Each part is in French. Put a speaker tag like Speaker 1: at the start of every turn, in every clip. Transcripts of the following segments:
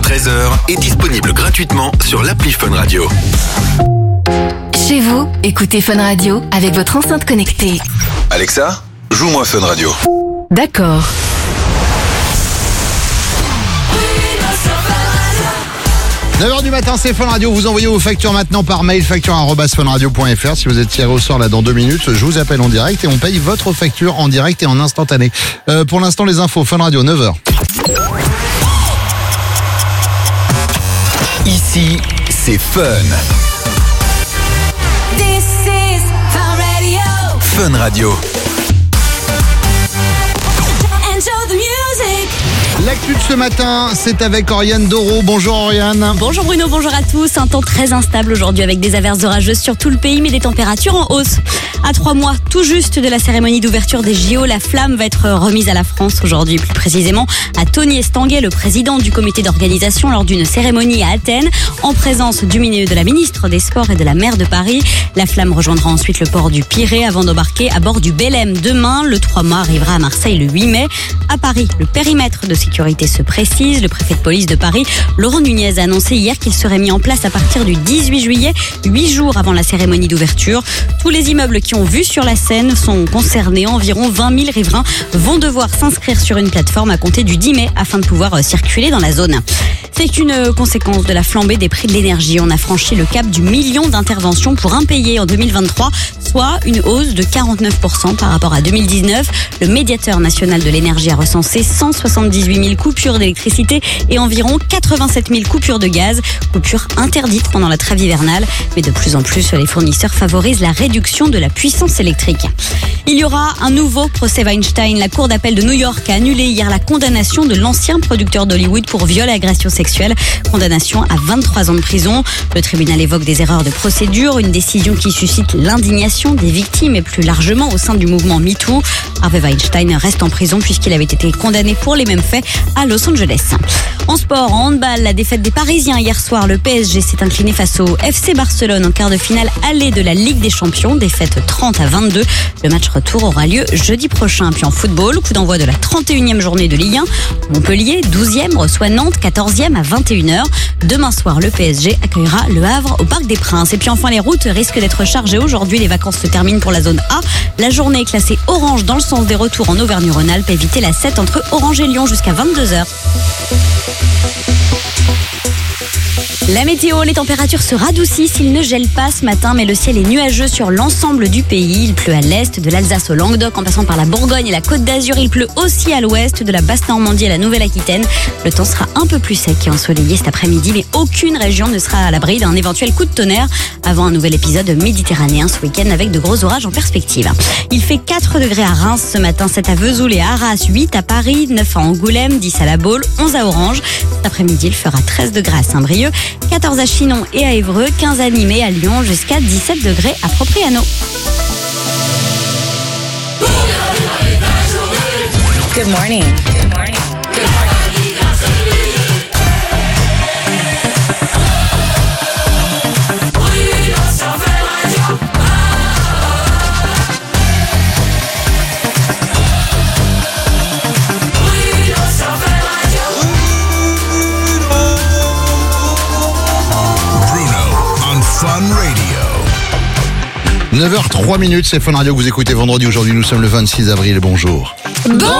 Speaker 1: 13h est disponible gratuitement sur l'appli Fun Radio.
Speaker 2: Chez vous, écoutez Fun Radio avec votre enceinte connectée.
Speaker 1: Alexa, joue-moi Fun Radio.
Speaker 2: D'accord.
Speaker 3: « 9h du matin, c'est Fun Radio. Vous envoyez vos factures maintenant par mail, facture@funradio.fr. Si vous êtes tiré au sort là dans 2 minutes, je vous appelle en direct et on paye votre facture en direct et en instantané. Pour l'instant, les infos, Fun Radio, 9h.
Speaker 1: Ici, c'est Fun.
Speaker 4: This is Fun Radio.
Speaker 1: Fun Radio.
Speaker 4: Enjoy the music.
Speaker 3: L'actu de ce matin, c'est avec Oriane Doro. Bonjour Oriane.
Speaker 5: Bonjour Bruno, bonjour à tous. Un temps très instable aujourd'hui avec des averses orageuses sur tout le pays mais des températures en hausse. À 3 mois tout juste de la cérémonie d'ouverture des JO, la flamme va être remise à la France aujourd'hui, plus précisément à Tony Estanguet, le président du comité d'organisation, lors d'une cérémonie à Athènes, en présence de la ministre des Sports et de la maire de Paris. La flamme rejoindra ensuite le port du Pirée avant d'embarquer à bord du Belém. Demain, le 3 mois arrivera à Marseille le 8 mai. À Paris, le périmètre de sécurité se précise. Le préfet de police de Paris, Laurent Nunez, a annoncé hier qu'il serait mis en place à partir du 18 juillet, 8 jours avant la cérémonie d'ouverture. Tous les immeubles qui ont vu sur la scène sont concernés. Environ 20 000 riverains vont devoir s'inscrire sur une plateforme à compter du 10 mai afin de pouvoir circuler dans la zone. C'est une conséquence de la flambée des prix de l'énergie. On a franchi le cap du million d'interventions pour impayés en 2023, soit une hausse de 49% par rapport à 2019. Le médiateur national de l'énergie a recensé 178 000 coupures d'électricité et environ 87 000 coupures de gaz. Coupures interdites pendant la trêve hivernale. Mais de plus en plus, les fournisseurs favorisent la réduction de la puissance électrique. Il y aura un nouveau procès Weinstein. La Cour d'appel de New York a annulé hier la condamnation de l'ancien producteur d'Hollywood pour viol et agression sexuelle. Condamnation à 23 ans de prison. Le tribunal évoque des erreurs de procédure, une décision qui suscite l'indignation des victimes et plus largement au sein du mouvement MeToo. Harvey Weinstein reste en prison puisqu'il avait été condamné pour les mêmes faits à Los Angeles. En sport, en handball, la défaite des Parisiens hier soir. Le PSG s'est incliné face au FC Barcelone en quart de finale aller de la Ligue des Champions. Défaite 30-22. Le match retour aura lieu jeudi prochain. Puis en football, coup d'envoi de la 31e journée de Ligue 1. Montpellier, 12e, reçoit Nantes, 14e à 21h. Demain soir, le PSG accueillera le Havre au Parc des Princes. Et puis enfin, les routes risquent d'être chargées aujourd'hui. Les vacances se terminent pour la zone A. La journée est classée orange dans le sens des retours en Auvergne-Rhône-Alpes. Évitez la 7 entre Orange et Lyon jusqu'à 22h. La météo, les températures se radoucissent, il ne gèle pas ce matin, mais le ciel est nuageux sur l'ensemble du pays. Il pleut à l'est, de l'Alsace au Languedoc, en passant par la Bourgogne et la Côte d'Azur. Il pleut aussi à l'ouest, de la Basse-Normandie à la Nouvelle-Aquitaine. Le temps sera un peu plus sec et ensoleillé cet après-midi, mais aucune région ne sera à l'abri d'un éventuel coup de tonnerre avant un nouvel épisode méditerranéen ce week-end avec de gros orages en perspective. Il fait 4 degrés à Reims ce matin, 7 à Vesoul et à Arras, 8 à Paris, 9 à Angoulême, 10 à La Baule, 11 à Orange. Cet après-midi, il fera 13 degrés à Saint-Brieuc, 14 à Chinon et à Évreux, 15 à Nîmes et à Lyon, jusqu'à 17 degrés à Propriano.
Speaker 6: Good morning.
Speaker 1: Fun Radio.
Speaker 3: 9h03, c'est Fun Radio que vous écoutez vendredi. Aujourd'hui, nous sommes le 26 avril. Bonjour.
Speaker 5: Bonjour.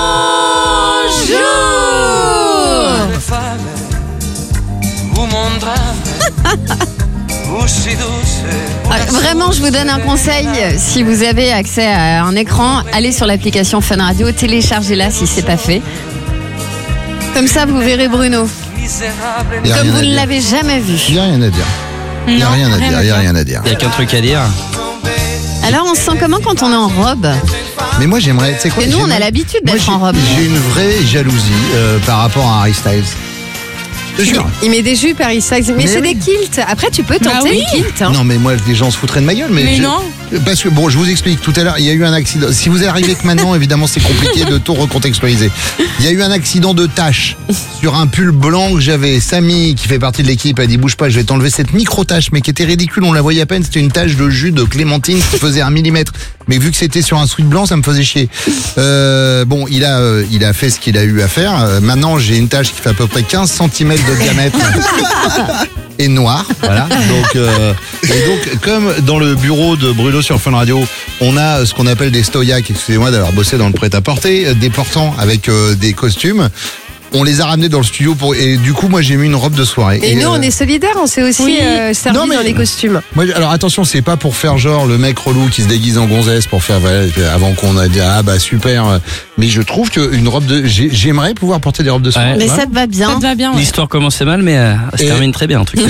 Speaker 7: Vraiment, je vous donne un conseil. Si vous avez accès à un écran, allez sur l'application Fun Radio, téléchargez-la si c'est pas fait. Comme ça, vous verrez Bruno. Comme vous ne l'avez jamais vu.
Speaker 3: Il n'y a rien à dire. Il n'y a rien à dire, il n'y a rien à dire.
Speaker 8: Il n'y a qu'un truc à dire.
Speaker 7: Alors, on se sent comment quand on est en robe?
Speaker 3: Mais moi, j'aimerais, tu sais quoi?
Speaker 7: Et nous, on a l'habitude d'être en robe.
Speaker 3: J'ai une vraie jalousie par rapport à Harry Styles. Je te jure.
Speaker 7: Il met des jupes, Harry Styles. Mais c'est
Speaker 3: oui.
Speaker 7: des kilts. Après, tu peux tenter les kilts. Hein.
Speaker 3: Non, mais moi, les gens se foutraient de ma gueule.
Speaker 5: Mais non.
Speaker 3: Parce que, bon, je vous explique, tout à l'heure, il y a eu un accident. Si vous arrivez que maintenant, évidemment, c'est compliqué de tout recontextualiser. Il y a eu un accident de tache sur un pull blanc que j'avais. Samy, qui fait partie de l'équipe, a dit, bouge pas, je vais t'enlever cette micro-tache, mais qui était ridicule, on la voyait à peine, c'était une tache de jus de clémentine qui faisait 1 millimètre. Mais vu que c'était sur un sweat blanc, ça me faisait chier. Bon, il a fait ce qu'il a eu à faire. Maintenant, j'ai une tache qui fait à peu près 15 cm de diamètre. Et noir, voilà. Donc, comme dans le bureau de Bruno sur Fun Radio, on a ce qu'on appelle des stoïaques, excusez-moi d'avoir bossé dans le prêt-à-porter, des portants avec des costumes. On les a ramenés dans le studio et du coup, moi, j'ai mis une robe de soirée.
Speaker 6: Et nous, on est solidaires, on s'est aussi servi dans les costumes.
Speaker 3: Moi, alors attention, c'est pas pour faire genre le mec relou qui se déguise en gonzesse pour faire avant qu'on a dit ah bah super. Mais je trouve qu'une robe j'aimerais pouvoir porter des robes de soirée.
Speaker 7: Mais ça te va bien.
Speaker 6: Ça te va bien. Ouais.
Speaker 8: L'histoire commençait mal, mais elle se termine très bien en tout cas.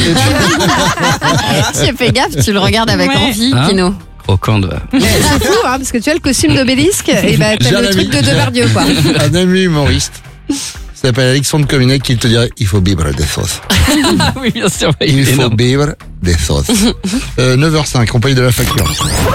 Speaker 7: Tu fais gaffe, tu le regardes avec envie,
Speaker 8: Hein
Speaker 7: Kino.
Speaker 8: Croquant de...
Speaker 6: C'est fou, hein, parce que tu as le costume d'obélisque et bah,
Speaker 3: J'ai
Speaker 6: t'as
Speaker 3: un
Speaker 6: le
Speaker 3: ami.
Speaker 6: truc de Depardieu, quoi.
Speaker 3: Un ami humoriste qui s'appelle Alexandre Cominec qui te dirait il faut vivre des sauces.
Speaker 8: oui, bien sûr.
Speaker 3: Il faut vivre des sauces. 9h05, on paye de la facture.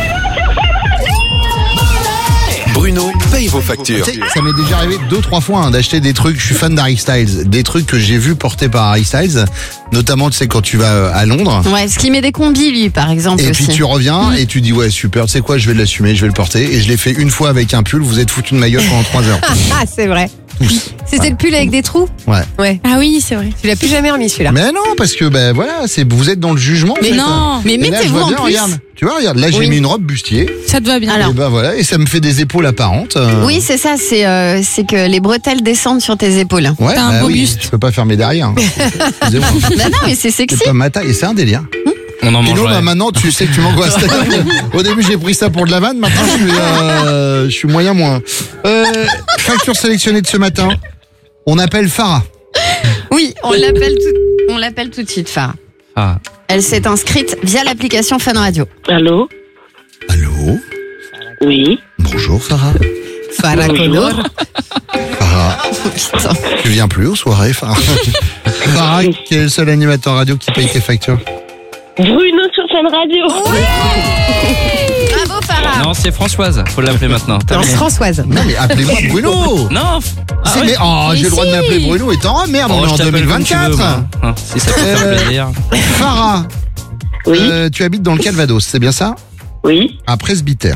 Speaker 1: Bruno paye vos factures.
Speaker 3: Tu sais, ça m'est déjà arrivé 2-3 fois d'acheter des trucs, je suis fan d'Harry Styles, des trucs que j'ai vu portés par Harry Styles, notamment tu sais quand tu vas à Londres.
Speaker 7: Ouais, ce qui met des combis, lui, par exemple.
Speaker 3: Et
Speaker 7: aussi.
Speaker 3: puis tu reviens et tu dis ouais super, tu sais quoi, je vais l'assumer, je vais le porter. Et je l'ai fait une fois avec un pull, vous êtes foutu de ma gueule pendant 3 heures.
Speaker 6: Ah, c'est vrai. C'était le pull avec des trous?
Speaker 3: Ouais.
Speaker 6: Ouais.
Speaker 5: Ah oui, c'est vrai.
Speaker 6: Tu l'as plus jamais remis, celui-là.
Speaker 3: Mais non, parce que ben voilà, vous êtes dans le jugement.
Speaker 6: Mais
Speaker 3: en fait.
Speaker 6: non.
Speaker 7: Mais
Speaker 3: Et là, je
Speaker 7: mettez-vous
Speaker 3: vois
Speaker 7: en
Speaker 3: bien,
Speaker 7: plus.
Speaker 3: regarde. Tu vois, regarde, là j'ai
Speaker 7: Oui.
Speaker 3: mis une robe bustier.
Speaker 6: Ça te va bien.
Speaker 7: Alors.
Speaker 3: Et ben voilà, et ça me fait des épaules apparentes.
Speaker 7: Oui, c'est ça, c'est que les bretelles descendent sur tes épaules.
Speaker 3: Ouais,
Speaker 6: T'as un beau
Speaker 3: oui,
Speaker 6: buste.
Speaker 3: je peux pas fermer derrière. Hein. Excusez-moi.
Speaker 7: Bah non, mais c'est sexy.
Speaker 3: C'est pas ma taille, et c'est un délire.
Speaker 8: On en
Speaker 3: Kino,
Speaker 8: mangerait.
Speaker 3: bah maintenant tu sais que tu m'angoisses. Au début j'ai pris ça pour de la vanne, maintenant je suis moyen moins. Facture sélectionnée de ce matin. On appelle Farah.
Speaker 7: Oui, on l'appelle tout de suite, Farah.
Speaker 8: Ah.
Speaker 7: Elle s'est inscrite via l'application Fun Radio.
Speaker 9: Allô?
Speaker 3: Allô?
Speaker 9: Oui.
Speaker 3: Bonjour Farah.
Speaker 6: Farah Connor.
Speaker 3: Farah,
Speaker 7: Putain.
Speaker 3: tu viens plus aux soirées Farah? Farah, qui est le seul animateur radio qui paye tes factures?
Speaker 9: Bruno sur Fun Radio.
Speaker 7: Bravo, Farah.
Speaker 8: Non, c'est Françoise. Faut l'appeler maintenant. T'as
Speaker 6: Non,
Speaker 8: raison.
Speaker 6: Françoise.
Speaker 3: Non mais appelez-moi Bruno.
Speaker 8: Non.
Speaker 3: C'est- mais j'ai le droit de m'appeler Bruno et t'en merde, on est
Speaker 8: je
Speaker 3: en
Speaker 8: t'appelle comme tu veux,
Speaker 3: 2024.
Speaker 8: moi. Hein, si ça peut faire plaisir.
Speaker 3: Farah,
Speaker 9: Oui.
Speaker 3: tu habites dans le Calvados, c'est bien ça?
Speaker 9: Oui.
Speaker 3: À Presbytère.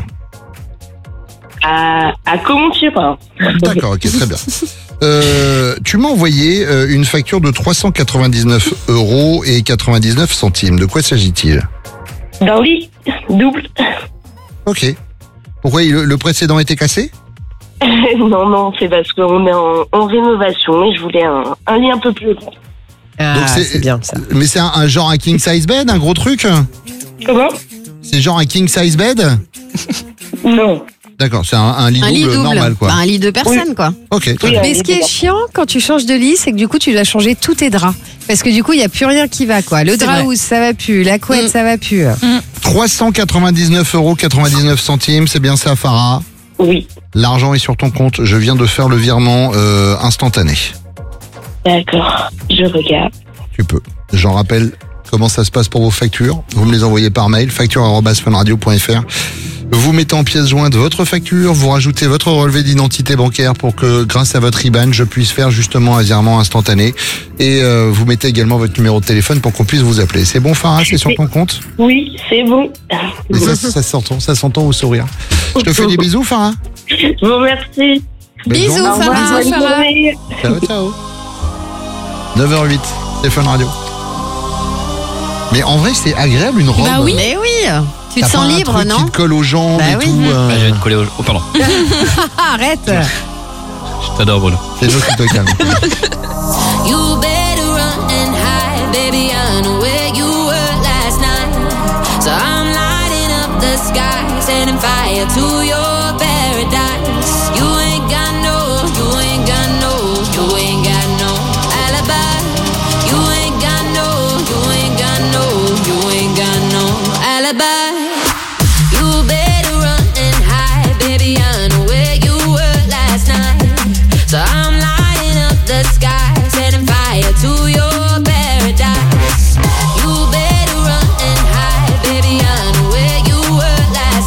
Speaker 9: À Comont-sur-Orge.
Speaker 3: D'accord, ok, très bien. Tu m'as envoyé une facture de 399 € et 99 centimes. De quoi s'agit-il?
Speaker 9: D'un lit double.
Speaker 3: Ok. Pourquoi le précédent était cassé?
Speaker 9: Non, c'est parce qu'on est en rénovation et je voulais un lit un peu plus grand.
Speaker 6: Ah,
Speaker 3: Donc
Speaker 6: c'est bien, ça.
Speaker 3: Mais c'est un genre un king size bed, un gros truc?
Speaker 9: Comment?
Speaker 3: C'est genre un king size bed?
Speaker 9: Non.
Speaker 3: D'accord, c'est un lit
Speaker 7: Un lit
Speaker 3: double
Speaker 7: double.
Speaker 3: normal quoi.
Speaker 7: Bah, un lit de personnes, quoi.
Speaker 3: Ok, très
Speaker 9: Oui,
Speaker 3: bien.
Speaker 6: Mais ce qui est chiant quand tu changes de lit, c'est que du coup, tu dois changer tous tes draps. Parce que du coup, il n'y a plus rien qui va, quoi. Le
Speaker 7: C'est
Speaker 6: drap
Speaker 7: vrai.
Speaker 6: housse, ça va plus. La couette, ça va plus.
Speaker 3: 399 € 99 centimes, c'est bien ça Farah?
Speaker 9: Oui.
Speaker 3: L'argent est sur ton compte, je viens de faire le virement instantané.
Speaker 9: D'accord. Je regarde.
Speaker 3: Tu peux. J'en rappelle comment ça se passe pour vos factures. Vous me les envoyez par mail, facture@funradio.fr. Vous mettez en pièce jointe votre facture, vous rajoutez votre relevé d'identité bancaire pour que grâce à votre IBAN, je puisse faire justement un virement instantané. Et vous mettez également votre numéro de téléphone pour qu'on puisse vous appeler. C'est bon Farah, c'est sur ton compte?
Speaker 9: Oui, c'est bon.
Speaker 3: Mais ça s'entend au sourire. Je te fais des bisous Farah.
Speaker 9: Je vous remercie.
Speaker 3: Belle
Speaker 7: Bisous,
Speaker 3: journée.
Speaker 9: Au revoir,
Speaker 7: Farah.
Speaker 9: bonne journée.
Speaker 3: Ciao, ciao. 9h08, c'est Fun Radio. Mais en vrai, c'est agréable une robe.
Speaker 5: Bah oui.
Speaker 7: Mais oui, tu te
Speaker 3: T'as pas
Speaker 7: sens
Speaker 3: un
Speaker 7: libre,
Speaker 3: truc
Speaker 7: non?
Speaker 3: qui te colle aux jambes
Speaker 7: Bah
Speaker 3: et
Speaker 7: oui.
Speaker 3: tout.
Speaker 8: Ah, je vais te coller au... Oh, pardon.
Speaker 6: Ah, arrête.
Speaker 8: Je t'adore, Bruno.
Speaker 3: C'est nous qui te calme.
Speaker 4: You better run and hide, baby. I know where you were last night. So I'm lighting up the sky, setting fire to your paradise. You ain't got no, you ain't got no, you ain't got no alibi. You ain't got no, you ain't got no, you ain't got no alibi. You better run and hide, baby. I know where you were last night. So I'm lighting up the sky, setting fire to your paradise. You better run and hide, baby. I know where you were last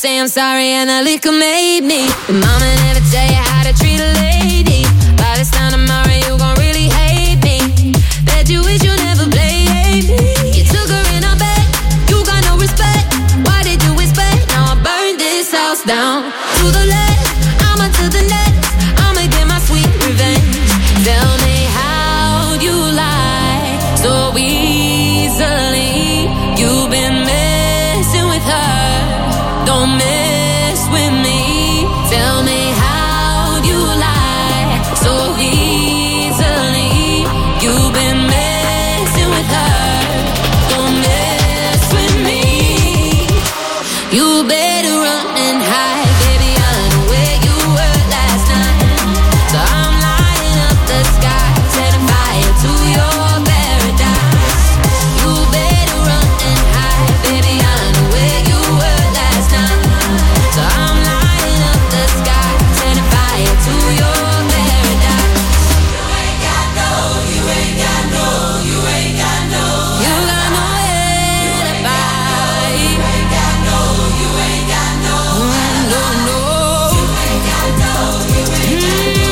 Speaker 4: say I'm sorry and the liquor made me. But mama never tell you how to treat a lady. By this time tomorrow you gon' really hate me. Bet you wish you never played me. You took her in her bed, you got no respect. Why did you expect? Now I burned this house down. To the left, I'ma to the next. I'ma get my sweet revenge. Tell me how you lie so easily. You've been messing with her. Don't mess with me. Tell me how you lie so easily. You've been messing with her. Don't mess with me. You better run and hide, baby. I know where you were last night. So I'm lighting up the sky, setting fire to your paradise. You better run and hide, baby. I know where you were last night. So I'm lighting up the sky, setting fire to your paradise. You ain't got no, you ain't got no, you ain't got no. You got no alibi. You ain't got no, you ain't got no. No, no. You ain't got no, you ain't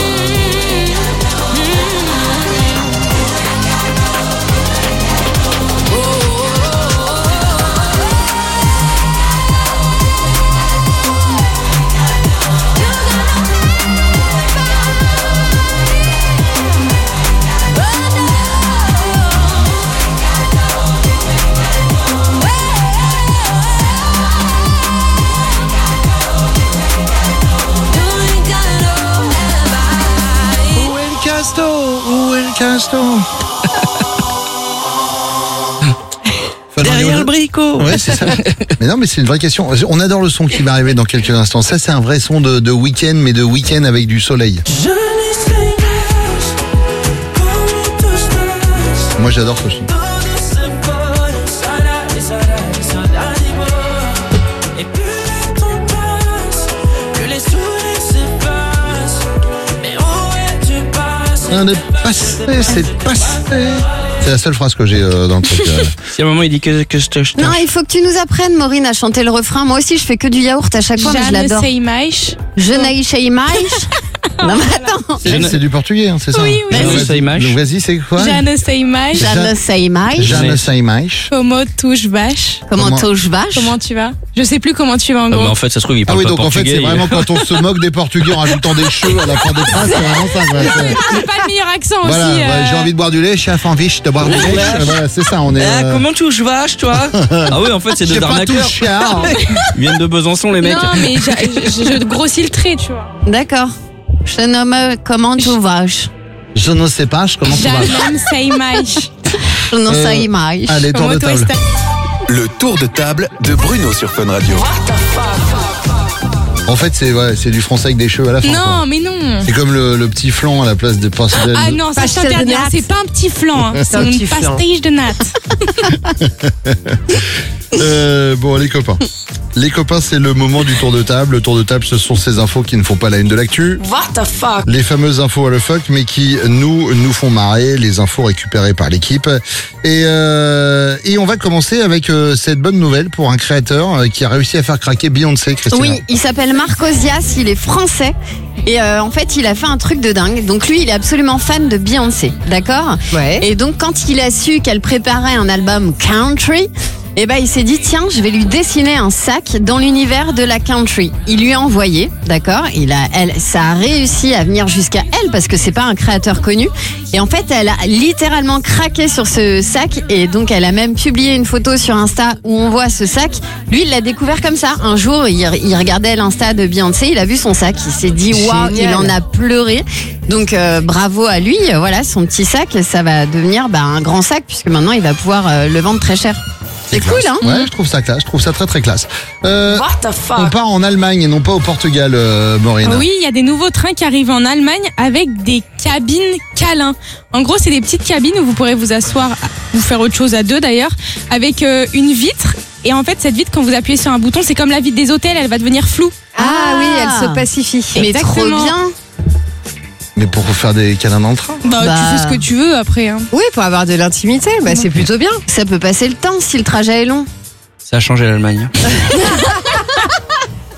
Speaker 3: Où est le casto? Où est le casto?
Speaker 8: Derrière le bricot.
Speaker 3: Ouais, c'est ça. Mais non, mais c'est une vraie question. On adore le son qui va arriver dans quelques instants. Ça, c'est un vrai son de week-end, mais de week-end avec du soleil. Moi, j'adore ce son. Un de passé, c'est passé. C'est la seule phrase que j'ai dans le truc.
Speaker 8: Si à un moment il dit que je te.
Speaker 7: Non, il faut que tu nous apprennes, Maureen, à chanter le refrain. Moi aussi, je fais que du yaourt à chaque fois, mais je l'adore. Je n'aille chez Image. Non, mais attends.
Speaker 3: C'est du portugais, hein, c'est ça?
Speaker 5: Oui, oui.
Speaker 8: Je ne sais pas.
Speaker 3: Donc, vas-y, c'est quoi?
Speaker 5: Já não sei mais.
Speaker 7: Je ne sais Image.
Speaker 3: Je ne sais mais.
Speaker 5: Como tu vas?
Speaker 7: Comment touche vache?
Speaker 5: Comment tu vas? Je sais plus comment tu vas en gros.
Speaker 8: En fait, ça se trouve, il
Speaker 3: Ah
Speaker 8: parle
Speaker 3: oui,
Speaker 8: pas
Speaker 3: donc en fait,
Speaker 8: portugais.
Speaker 3: c'est vraiment quand on se moque des Portugais en rajoutant des cheveux à la fin des phrases, c'est vraiment ça. Voilà,
Speaker 5: J'ai pas le meilleur accent
Speaker 3: voilà,
Speaker 5: aussi.
Speaker 3: ouais, j'ai envie de boire du lait, chef envie de boire du lait. Voilà, c'est ça, on est.
Speaker 8: Comment tu vaches, toi? Ah oui, en fait, c'est
Speaker 3: J'ai
Speaker 8: deux
Speaker 3: pas tout
Speaker 8: arnaqueurs.
Speaker 3: chiard.
Speaker 8: Ils viennent de Besançon, les mecs.
Speaker 5: Non, mais je grossis le trait, tu vois.
Speaker 7: D'accord. Je nomme comment tu vache.
Speaker 3: Je ne sais pas, comment tu
Speaker 5: Já
Speaker 3: vas.
Speaker 5: não sei mais.
Speaker 7: Je ne sais Image.
Speaker 3: Allez, tour de
Speaker 5: Como tu
Speaker 3: table.
Speaker 5: estás?
Speaker 1: Le tour de table de Bruno sur Fun Radio.
Speaker 3: En fait, c'est du français avec des cheveux à la fin.
Speaker 5: Non,
Speaker 3: quoi.
Speaker 5: mais non.
Speaker 3: C'est comme le petit flan à la place des pastel.
Speaker 5: Ah non, ça je
Speaker 6: Pastel de
Speaker 5: t'interdis.
Speaker 6: natte.
Speaker 5: C'est pas un petit flan, hein. c'est
Speaker 6: un
Speaker 5: une
Speaker 6: petit flan.
Speaker 5: pastige de natte.
Speaker 3: Bon, les copains. Les copains, c'est le moment du tour de table. Le tour de table, ce sont ces infos qui ne font pas la une de l'actu.
Speaker 6: What the fuck?
Speaker 3: Les fameuses infos à le fuck, mais qui nous font marrer, les infos récupérées par l'équipe. Et on va commencer avec cette bonne nouvelle pour un créateur qui a réussi à faire craquer Beyoncé, Christina.
Speaker 7: Oui, il s'appelle Marc Ozias, il est français. Et en fait, il a fait un truc de dingue. Donc lui, il est absolument fan de Beyoncé, d'accord?
Speaker 6: Ouais.
Speaker 7: Et donc, quand il a su qu'elle préparait un album country, eh ben, il s'est dit, tiens, je vais lui dessiner un sac dans l'univers de la country. Il lui a envoyé, d'accord? Ça a réussi à venir jusqu'à elle parce que c'est pas un créateur connu. Et en fait, elle a littéralement craqué sur ce sac et donc elle a même publié une photo sur Insta où on voit ce sac. Lui, il l'a découvert comme ça. Un jour, il regardait l'Insta de Beyoncé, il a vu son sac, il s'est dit, waouh, il en a pleuré. Donc, bravo à lui. Voilà, son petit sac, ça va devenir un grand sac puisque maintenant, il va pouvoir le vendre très cher. C'est cool, hein?
Speaker 3: Ouais, je trouve ça classe. Je trouve ça très très classe.
Speaker 6: What the fuck?
Speaker 3: On part en Allemagne et non pas au Portugal, Maureen.
Speaker 5: Oui, il y a des nouveaux trains qui arrivent en Allemagne avec des cabines câlins. En gros, c'est des petites cabines où vous pourrez vous asseoir, ou faire autre chose à deux d'ailleurs, avec une vitre. Et en fait, cette vitre, quand vous appuyez sur un bouton, c'est comme la vitre des hôtels, elle va devenir floue.
Speaker 6: Ah oui, elle se pacifie.
Speaker 7: Mais trop
Speaker 5: Exactement.
Speaker 7: bien.
Speaker 3: Mais pour faire des câlins dans le train.
Speaker 5: Bah, tu fais ce que tu veux après. Hein.
Speaker 6: Oui, pour avoir de l'intimité, c'est plutôt bien.
Speaker 7: Ça peut passer le temps si le trajet est long.
Speaker 8: Ça a changé l'Allemagne.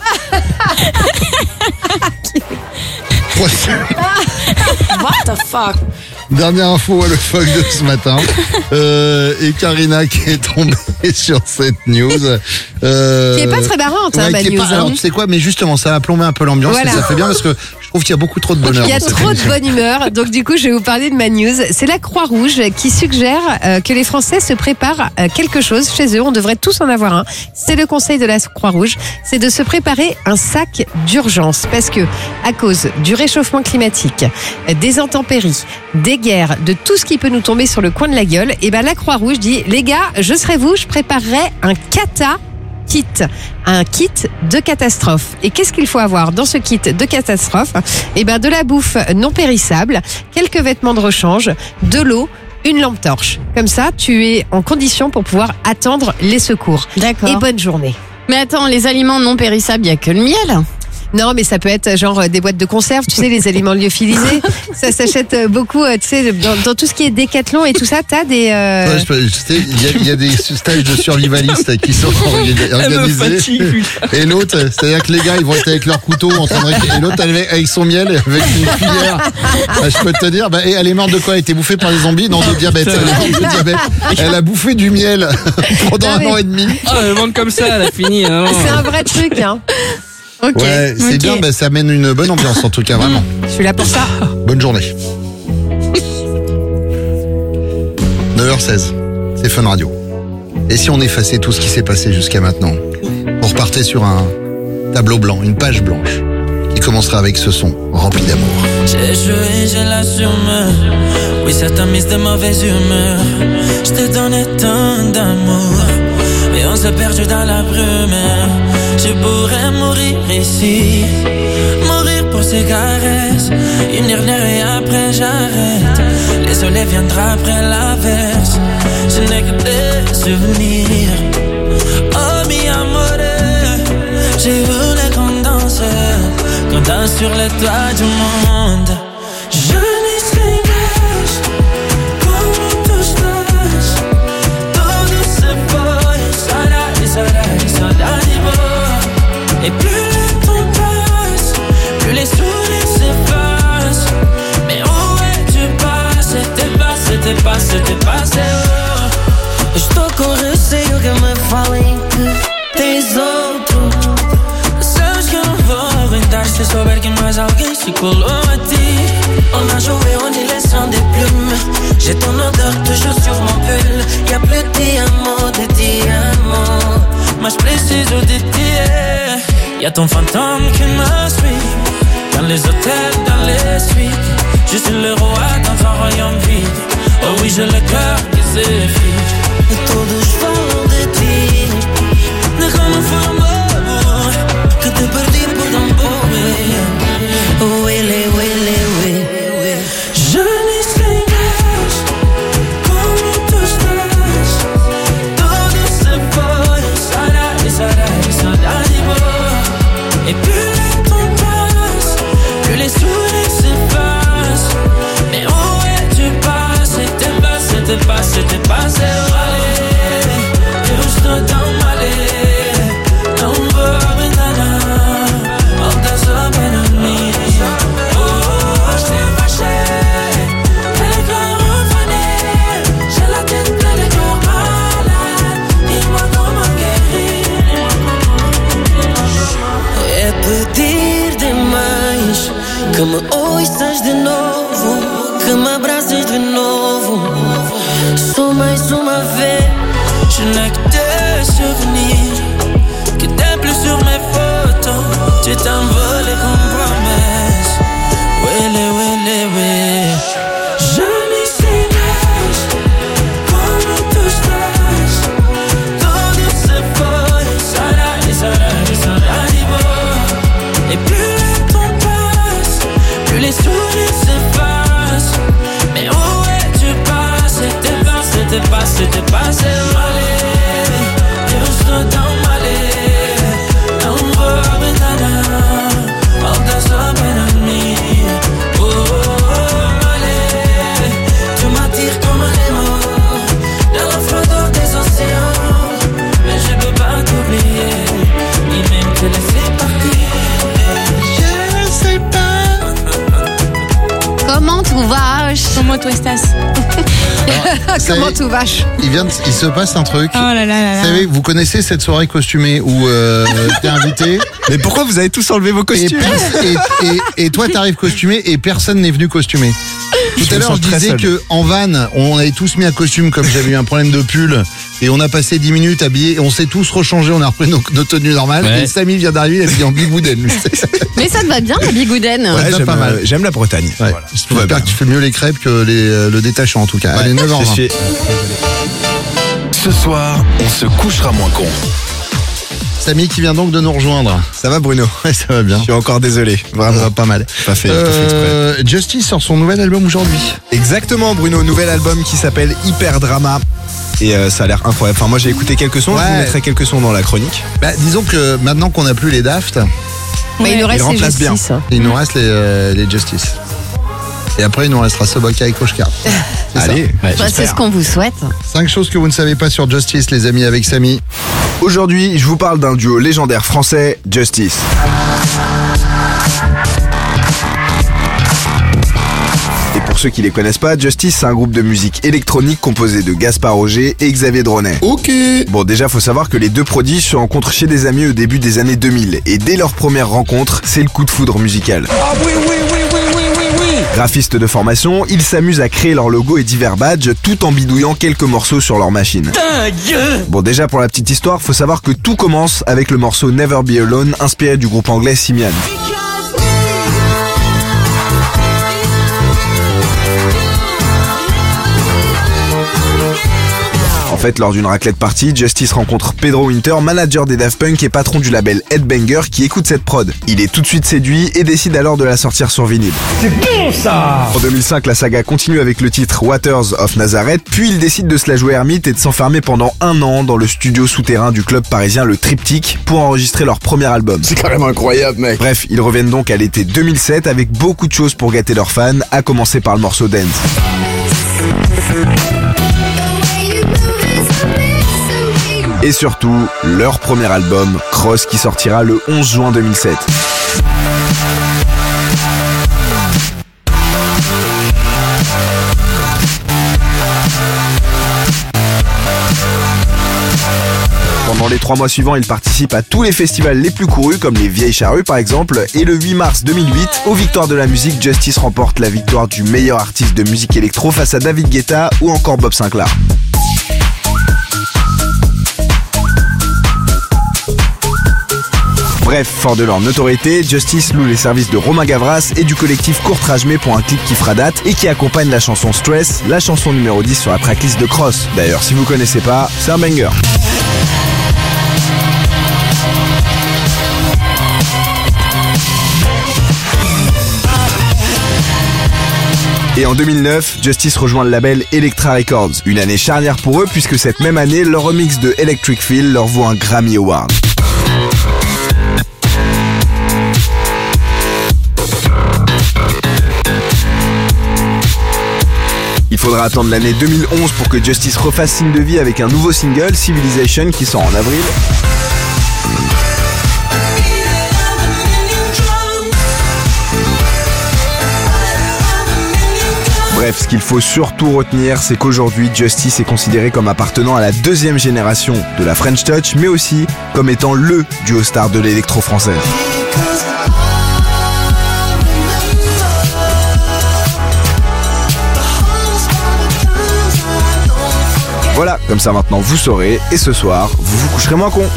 Speaker 7: What the fuck?
Speaker 3: Dernière info à le fuck de ce matin. Et Karina qui est tombée sur cette news.
Speaker 6: Qui est pas très marrante,
Speaker 3: ouais,
Speaker 6: ma
Speaker 3: qui est
Speaker 6: news.
Speaker 3: pas- alors, tu sais quoi, mais justement, ça a plombé un peu l'ambiance
Speaker 6: Voilà.
Speaker 3: et ça fait bien parce que je trouve qu'il y a beaucoup trop de bonheur.
Speaker 6: Il y a
Speaker 3: dans cette
Speaker 6: trop de
Speaker 3: émission.
Speaker 6: bonne humeur. Donc du coup, je vais vous parler de ma news. C'est la Croix-Rouge qui suggère que les Français se préparent quelque chose chez eux. On devrait tous en avoir un. C'est le conseil de la Croix-Rouge. C'est de se préparer un sac d'urgence. Parce que à cause du réchauffement climatique, des intempéries, des guerres, de tout ce qui peut nous tomber sur le coin de la gueule, et ben la Croix-Rouge dit, les gars, je serai vous, je préparerai un kit, un kit de catastrophe. Et qu'est-ce qu'il faut avoir dans ce kit de catastrophe? Eh ben de la bouffe non périssable, quelques vêtements de rechange, de l'eau, une lampe torche. Comme ça, tu es en condition pour pouvoir attendre les secours.
Speaker 7: D'accord.
Speaker 6: Et bonne journée.
Speaker 7: Mais attends, les aliments non périssables, il n'y a que le miel.
Speaker 6: Non, mais ça peut être genre des boîtes de conserve, tu sais, les aliments lyophilisés. Ça s'achète beaucoup, tu sais, dans tout ce qui est Décathlon et tout ça, t'as des...
Speaker 3: Ouais, je sais, il y a des stages de survivalistes qui sont
Speaker 8: Elle me
Speaker 3: organisés.
Speaker 8: fatigue, putain.
Speaker 3: Et l'autre, c'est-à-dire que les gars, ils vont être avec leur couteau en train de récupérer. Et l'autre, avec son miel, avec une cuillère. Bah, je peux te dire, bah, et elle est morte de quoi? Elle a été bouffée par des zombies? Non, de diabète. Elle est morte de diabète. Elle a bouffé du miel pendant
Speaker 6: Ah,
Speaker 3: un
Speaker 6: mais-
Speaker 3: an et demi.
Speaker 8: Ah, elle vente comme ça, elle a fini. hein.
Speaker 6: C'est un vrai truc, hein.
Speaker 7: Ok.
Speaker 3: Ouais, c'est
Speaker 7: ok.
Speaker 3: bien, bah, ça amène une bonne ambiance en tout cas, vraiment.
Speaker 6: Je suis là pour ça.
Speaker 3: Bonne journée. 9h16, c'est Fun Radio. Et si on effaçait tout ce qui s'est passé jusqu'à maintenant? On repartait sur un tableau blanc, une page blanche, qui commencerait avec ce son rempli d'amour.
Speaker 10: J'ai joué, je l'assume. Oui, ça t'a mis de mauvaise humeur. Je t'ai donné tant d'amour, mais on s'est perdu dans la brume. Je pourrais mourir ici, mourir pour ces caresses. Une dernière et après j'arrête. Les soleils viendra après l'averse. Je n'ai que des souvenirs. Oh mi amore, j'ai voulu qu'on danse sur le toit du monde. Je n'y sais pas comment tout se passe. Todo se fue, ça et plus le temps passe, plus les sourires s'effacent. Mais où es-tu passé? C'était passé. Estou com receio que me falem que tens outro. Sabes que eu não vou aguentar se souber que mais alguém se colou a ti. On a joué en laissant des plumes. J'ai ton odeur toujours sur mon pull. Y'a plus de diamants, mas preciso de ti. Y'a ton fantôme qui me suit. Dans les hôtels, dans les suites. Je suis le roi dans un royaume vide. Oh oui, j'ai le cœur qui s'effrite. E todos falam de ti. De como foi amor que te perdi por tão pouco. Willy. Je n'y sais pas como tu estás. Todo se foi, saudade boa. Et plus le temps passe, plus les sourires s'effacent. Mais où es-tu passé? C'était passé. Eu estou tão mal, não vou aguentar nada. Voltas a ver a mim. Oh, je t'ai fâché. Elle est revenue. J'ai la tête pleine de cœur malade. Dis-moi comment guérir. É pedir demais que me ouças de novo, que me abraces de novo. Só mais uma vez. Je n'ai que des souvenirs, que t'es plus sur mes photos. Tu t'envoles comme promesse. Oui. Je n'y sais pas comment tu estás. Todo se foi, saudade boa. Et plus le temps passe, plus les sourires s'effacent. Mais où es-tu passé? C'était passé. Eu estou tão mal, não vou aguentar nada. Voltas a ver a mim. Tu m'attires comme un aimant dans la froideur des océans. Mais je peux pas t'oublier, ni même te laisser partir.
Speaker 7: Comment tout va?
Speaker 5: Comment tu estás?
Speaker 6: Comment tout vache?
Speaker 3: Il se passe un truc.
Speaker 5: Oh là là là
Speaker 3: Vous
Speaker 5: là.
Speaker 3: savez, vous connaissez cette soirée costumée où t'es invité
Speaker 11: Mais pourquoi vous avez tous enlevé vos costumes?
Speaker 3: et toi t'arrives costumé et personne n'est venu costumé. Tout
Speaker 11: Je
Speaker 3: à
Speaker 11: me
Speaker 3: l'heure
Speaker 11: sens
Speaker 3: je
Speaker 11: très
Speaker 3: disais
Speaker 11: seul.
Speaker 3: que en van on avait tous mis un costume comme j'avais eu un problème de pull et on a passé 10 minutes habillés et on s'est tous rechangés, on a repris nos tenues normales
Speaker 8: Ouais.
Speaker 3: et Samy vient d'arriver, il a dit en bigouden lui.
Speaker 7: Mais ça te va bien, la bigoudaine.
Speaker 3: Ouais,
Speaker 11: j'aime,
Speaker 3: pas mal.
Speaker 11: j'aime la Bretagne.
Speaker 3: Ouais.
Speaker 11: Voilà. Tout va
Speaker 3: J'espère
Speaker 11: bien.
Speaker 3: que tu fais mieux les crêpes que le détachant en tout cas. Allez, 9h20.
Speaker 11: Je suis-
Speaker 1: Ce soir, on se couchera moins con.
Speaker 3: Samy qui vient donc de nous rejoindre.
Speaker 11: Ça va Bruno?
Speaker 3: Ouais, ça va bien.
Speaker 11: Je suis encore désolé.
Speaker 3: Ça
Speaker 11: Vraiment.
Speaker 3: va pas mal.
Speaker 11: Pas fait exprès.
Speaker 3: Justice sort son nouvel album aujourd'hui.
Speaker 11: Exactement Bruno, nouvel album qui s'appelle Hyper Drama. Et ça a l'air incroyable. Enfin moi j'ai écouté quelques sons, je
Speaker 3: Ouais.
Speaker 11: vous mettrai quelques sons dans la chronique.
Speaker 3: Bah, disons que maintenant qu'on n'a plus les Daft,
Speaker 6: Mais il nous reste les
Speaker 11: remplace bien.
Speaker 6: justices.
Speaker 3: il nous reste les Justice. Et après, il nous restera Soboka et Koshka. C'est ça.
Speaker 11: Allez,
Speaker 8: Ouais,
Speaker 7: Bah, c'est ce qu'on vous souhaite.
Speaker 3: 5 choses que vous ne savez pas sur Justice, les amis, avec Samy.
Speaker 11: aujourd'hui je vous parle d'un duo légendaire français, Justice. Et pour ceux qui les connaissent pas, Justice c'est un groupe de musique électronique composé de Gaspard Roger et Xavier Dronet.
Speaker 3: Ok.
Speaker 11: Bon déjà faut savoir que les deux prodiges se rencontrent chez des amis au début des années 2000 et dès leur première rencontre, c'est le coup de foudre musical.
Speaker 8: Ah oui, oui, oui, oui, oui, oui, oui.
Speaker 11: Graphistes de formation, ils s'amusent à créer leur logo et divers badges tout en bidouillant quelques morceaux sur leur machine. Bon déjà pour la petite histoire, faut savoir que tout commence avec le morceau Never Be Alone inspiré du groupe anglais Simian. En fait, lors d'une raclette party, Justice rencontre Pedro Winter, manager des Daft Punk et patron du label Headbanger, qui écoute cette prod. Il est tout de suite séduit et décide alors de la sortir sur vinyle. C'est bon ça! En 2005, la saga continue avec le titre Waters of Nazareth, puis il décide de se la jouer ermite et de s'enfermer pendant 1 an dans le studio souterrain du club parisien Le Triptyque pour enregistrer leur premier album.
Speaker 1: C'est carrément incroyable, mec.
Speaker 11: Bref, ils reviennent donc à l'été 2007 avec beaucoup de choses pour gâter leurs fans, à commencer par le morceau Dance. Et surtout, leur premier album, Cross, qui sortira le 11 juin 2007. Pendant les 3 mois suivants, ils participent à tous les festivals les plus courus, comme les Vieilles Charrues par exemple, et le 8 mars 2008, aux Victoires de la musique, Justice remporte la victoire du meilleur artiste de musique électro face à David Guetta ou encore Bob Sinclair. Bref, fort de leur notoriété, Justice loue les services de Romain Gavras et du collectif Courtrajmé pour un clip qui fera date et qui accompagne la chanson Stress, la chanson numéro 10 sur la tracklist de Cross. D'ailleurs, si vous connaissez pas, c'est un banger. Et en 2009, Justice rejoint le label Elektra Records, une année charnière pour eux puisque cette même année, leur remix de Electric Feel leur vaut un Grammy Award. Il faudra attendre l'année 2011 pour que Justice refasse signe de vie avec un nouveau single, Civilization, qui sort en avril. Bref, ce qu'il faut surtout retenir, c'est qu'aujourd'hui, Justice est considéré comme appartenant à la 2e génération de la French Touch, mais aussi comme étant le duo star de l'électro française. Voilà, comme ça maintenant vous saurez, et ce soir, vous vous coucherez moins con.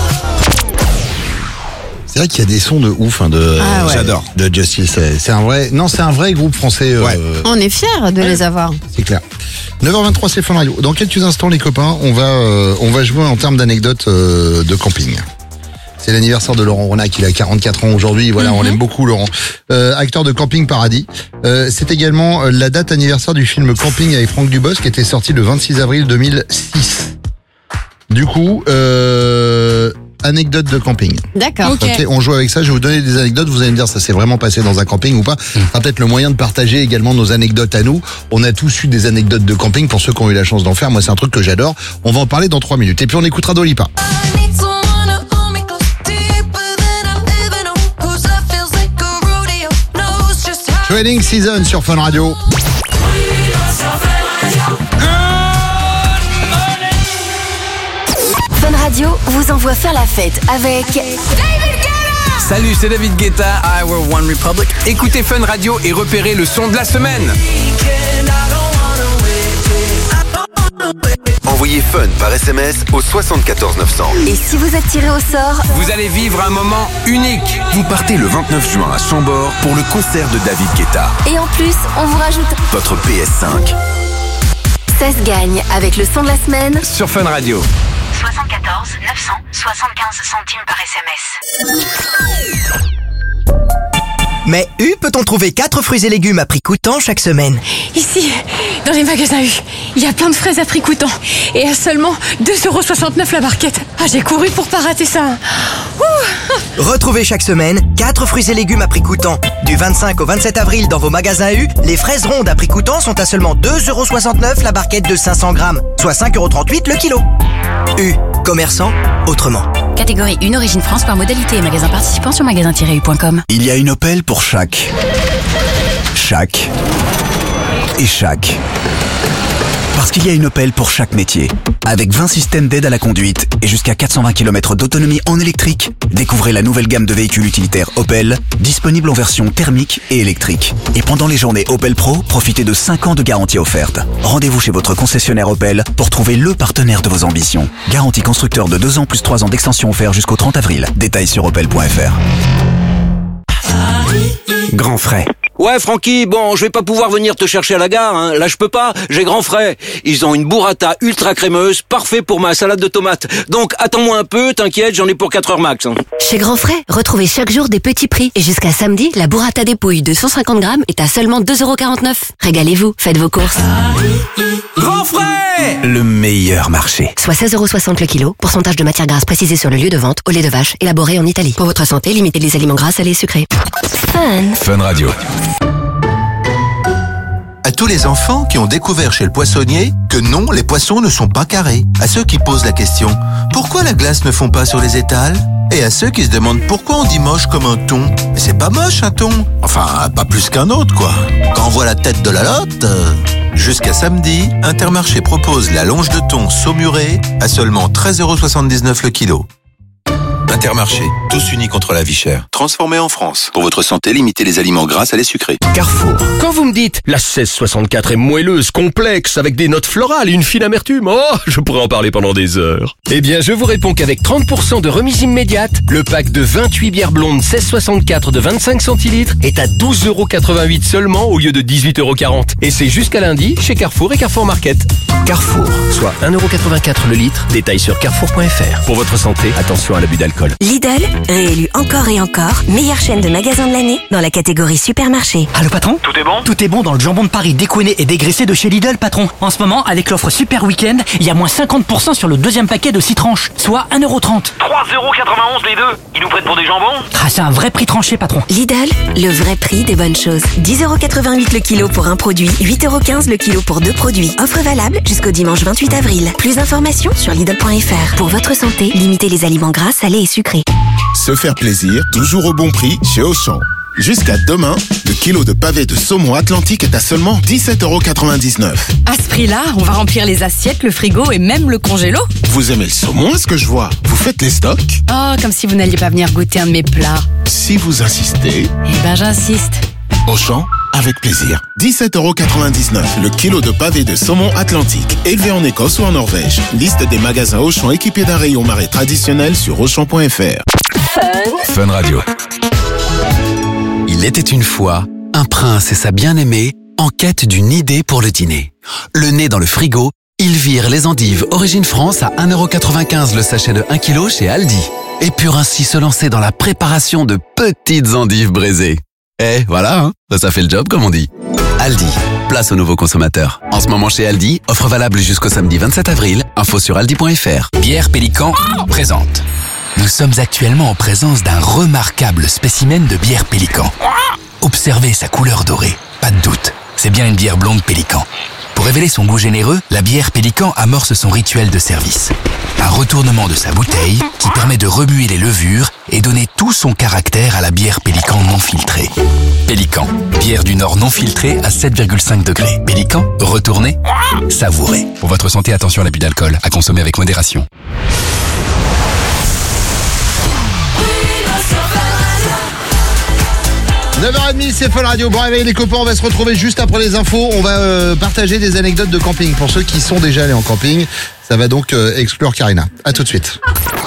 Speaker 3: C'est vrai qu'il y a des sons de ouf de
Speaker 7: Ah ouais.
Speaker 11: J'adore.
Speaker 3: de Justice. C'est un vrai, non, c'est un vrai groupe français.
Speaker 11: Ouais.
Speaker 7: On est fiers de les avoir.
Speaker 3: C'est clair. 9h23, c'est Fun Radio. Dans quelques instants, les copains, on va jouer en termes d'anecdotes de camping. C'est l'anniversaire de Laurent Ronac, il a 44 ans aujourd'hui. Voilà, on l'aime beaucoup, Laurent. Acteur de Camping Paradis. C'est également la date anniversaire du film Camping avec Franck Dubosc qui était sorti le 26 avril 2006. Du coup, anecdote de camping.
Speaker 7: D'accord.
Speaker 5: Ok.
Speaker 3: Ok, on joue avec ça, je vais vous donner des anecdotes, vous allez me dire ça s'est vraiment passé dans un camping ou pas. Ça sera peut-être le moyen de partager également nos anecdotes à nous. On a tous eu des anecdotes de camping pour ceux qui ont eu la chance d'en faire. Moi, c'est un truc que j'adore. On va en parler dans 3 minutes. Et puis on écoutera Dolipa. Je Wedding Season sur Fun Radio.
Speaker 2: Fun Radio vous envoie faire la fête avec
Speaker 12: Salut, c'est David Guetta, Our One Republic. Écoutez Fun Radio et repérez le son de la semaine.
Speaker 1: Envoyez Fun par SMS au 74 900.
Speaker 2: Et si vous êtes tiré au sort,
Speaker 12: Vous allez vivre un moment unique.
Speaker 1: Vous partez le 29 juin à Chambord pour le concert de David Guetta.
Speaker 2: et en plus, on vous rajoute
Speaker 1: Votre PS5.
Speaker 2: ça se gagne avec le son de la semaine.
Speaker 12: Sur Fun Radio.
Speaker 13: 74 900 75 centimes par SMS.
Speaker 14: Mais U, peut-on trouver 4 fruits et légumes à prix coûtant chaque semaine?
Speaker 15: Ici, dans les magasins U, il y a plein de fraises à prix coûtant. Et à seulement 2,69€ la barquette. Ah, j'ai couru pour pas rater ça. Ouh.
Speaker 14: Retrouvez chaque semaine 4 fruits et légumes à prix coûtant. Du 25 au 27 avril dans vos magasins U, les fraises rondes à prix coûtant sont à seulement 2,69€ la barquette de 500 grammes, soit 5,38€ le kilo. U, commerçant autrement.
Speaker 16: Catégorie 1 Origine France par modalité et magasin participant sur magasin-u.com.
Speaker 17: Il y a une Opel pour chaque et chaque. Parce qu'il y a une Opel pour chaque métier. Avec 20 systèmes d'aide à la conduite et jusqu'à 420 km d'autonomie en électrique, découvrez la nouvelle gamme de véhicules utilitaires Opel, disponible en version thermique et électrique. Et pendant les journées Opel Pro, profitez de 5 ans de garantie offerte. Rendez-vous chez votre concessionnaire Opel pour trouver le partenaire de vos ambitions. Garantie constructeur de 2 ans plus 3 ans d'extension offert jusqu'au 30 avril. Détails sur opel.fr.
Speaker 18: Grand frais. Ouais, Francky, bon, je vais pas pouvoir venir te chercher à la gare, hein. Là, je peux pas, j'ai grand frais. Ils ont une burrata ultra crémeuse, parfait pour ma salade de tomates. Donc, attends-moi un peu, t'inquiète, j'en ai pour 4 heures max, hein.
Speaker 2: Chez Grand Frais, retrouvez chaque jour des petits prix. Et jusqu'à samedi, la burrata dépouille de 150 grammes est à seulement 2,49€. Régalez-vous, faites vos courses.
Speaker 12: Grand frais!
Speaker 17: Le meilleur marché.
Speaker 2: Soit 16,60€ le kilo. Pourcentage de matière grasse précisé sur le lieu de vente. Au lait de vache, élaboré en Italie. Pour votre santé, limitez les aliments gras, salés et sucrés.
Speaker 1: Fun Radio. À tous les enfants qui ont découvert chez le poissonnier que non, les poissons ne sont pas carrés. À ceux qui posent la question, pourquoi la glace ne fond pas sur les étals? Et à ceux qui se demandent pourquoi on dit moche comme un thon. Mais c'est pas moche un thon. Enfin, pas plus qu'un autre, quoi. Quand on voit la tête de la lotte... Jusqu'à samedi, Intermarché propose la longe de thon saumurée à seulement 13,79€ le kilo. Intermarché, tous unis contre la vie chère. Transformé en France. Pour votre santé, limitez les aliments gras, salés, sucrés.
Speaker 19: Carrefour. Quand vous me dites la 1664 est moelleuse, complexe, avec des notes florales et une fine amertume, oh, je pourrais en parler pendant des heures. Eh bien, je vous réponds qu'avec 30% de remise immédiate, le pack de 28 bières blondes 1664 de 25 centilitres est à 12,88€ seulement au lieu de 18,40€. Et c'est jusqu'à lundi chez Carrefour et Carrefour Market. Carrefour, soit 1,84€ le litre. Détail sur carrefour.fr. Pour votre santé, attention à l'abus d'alcool.
Speaker 20: Lidl, réélu encore et encore, meilleure chaîne de magasins de l'année dans la catégorie supermarché.
Speaker 21: Allô patron?
Speaker 22: Tout est bon?
Speaker 21: Tout est bon dans le jambon de Paris découenné et dégraissé de chez Lidl, patron. En ce moment, avec l'offre Super Week-end, il y a moins 50% sur le deuxième paquet de 6 tranches, soit 1,30€.
Speaker 22: 3,91€ les deux. Ils nous prennent pour des jambons?
Speaker 21: Ah, c'est un vrai prix tranché, patron.
Speaker 20: Lidl, le vrai prix des bonnes choses. 10,88€ le kilo pour un produit, 8,15€ le kilo pour 2 produits. Offre valable jusqu'au dimanche 28 avril. Plus d'informations sur Lidl.fr. Pour votre santé, limitez les aliments gras, salés et sucrés.
Speaker 23: Se faire plaisir, toujours au bon prix chez Auchan. Jusqu'à demain, le kilo de pavé de saumon Atlantique est à seulement 17,99€.
Speaker 15: À ce prix-là, on va remplir les assiettes, le frigo et même le congélo.
Speaker 23: Vous aimez le saumon, est-ce que je vois? Vous faites les stocks?
Speaker 15: Oh, comme si vous n'alliez pas venir goûter un de mes plats.
Speaker 23: Si vous insistez...
Speaker 15: Eh ben, j'insiste.
Speaker 23: Auchan, avec plaisir. 17,99€ le kilo de pavé de saumon Atlantique, élevé en Écosse ou en Norvège. Liste des magasins Auchan équipés d'un rayon marais traditionnel sur Auchan.fr.
Speaker 1: Fun Radio. Il était une fois un prince et sa bien-aimée en quête d'une idée pour le dîner. Le nez dans le frigo, ils virent les endives Origine France à 1,95€ le sachet de 1 kg chez Aldi et purent ainsi se lancer dans la préparation de petites endives braisées. Eh, voilà, hein, ça fait le job comme on dit. Aldi, place aux nouveaux consommateurs. En ce moment chez Aldi, offre valable jusqu'au samedi 27 avril, info sur aldi.fr.
Speaker 12: Bière Pélican présente. Nous sommes actuellement en présence d'un remarquable spécimen de bière Pélican. Observez sa couleur dorée, pas de doute, c'est bien une bière blonde Pélican. Pour révéler son goût généreux, la bière Pélican amorce son rituel de service. Un retournement de sa bouteille qui permet de remuer les levures et donner tout son caractère à la bière Pélican non filtrée. Pélican, bière du Nord non filtrée à 7,5 degrés. Pélican, retournez, savourez. Pour votre santé, attention à l'abus d'alcool, à consommer avec modération.
Speaker 3: 9h30, c'est Fun Radio. Bon réveil les copains, on va se retrouver juste après les infos. On va partager des anecdotes de camping pour ceux qui sont déjà allés en camping. Ça va donc exclure Karina. À tout de suite.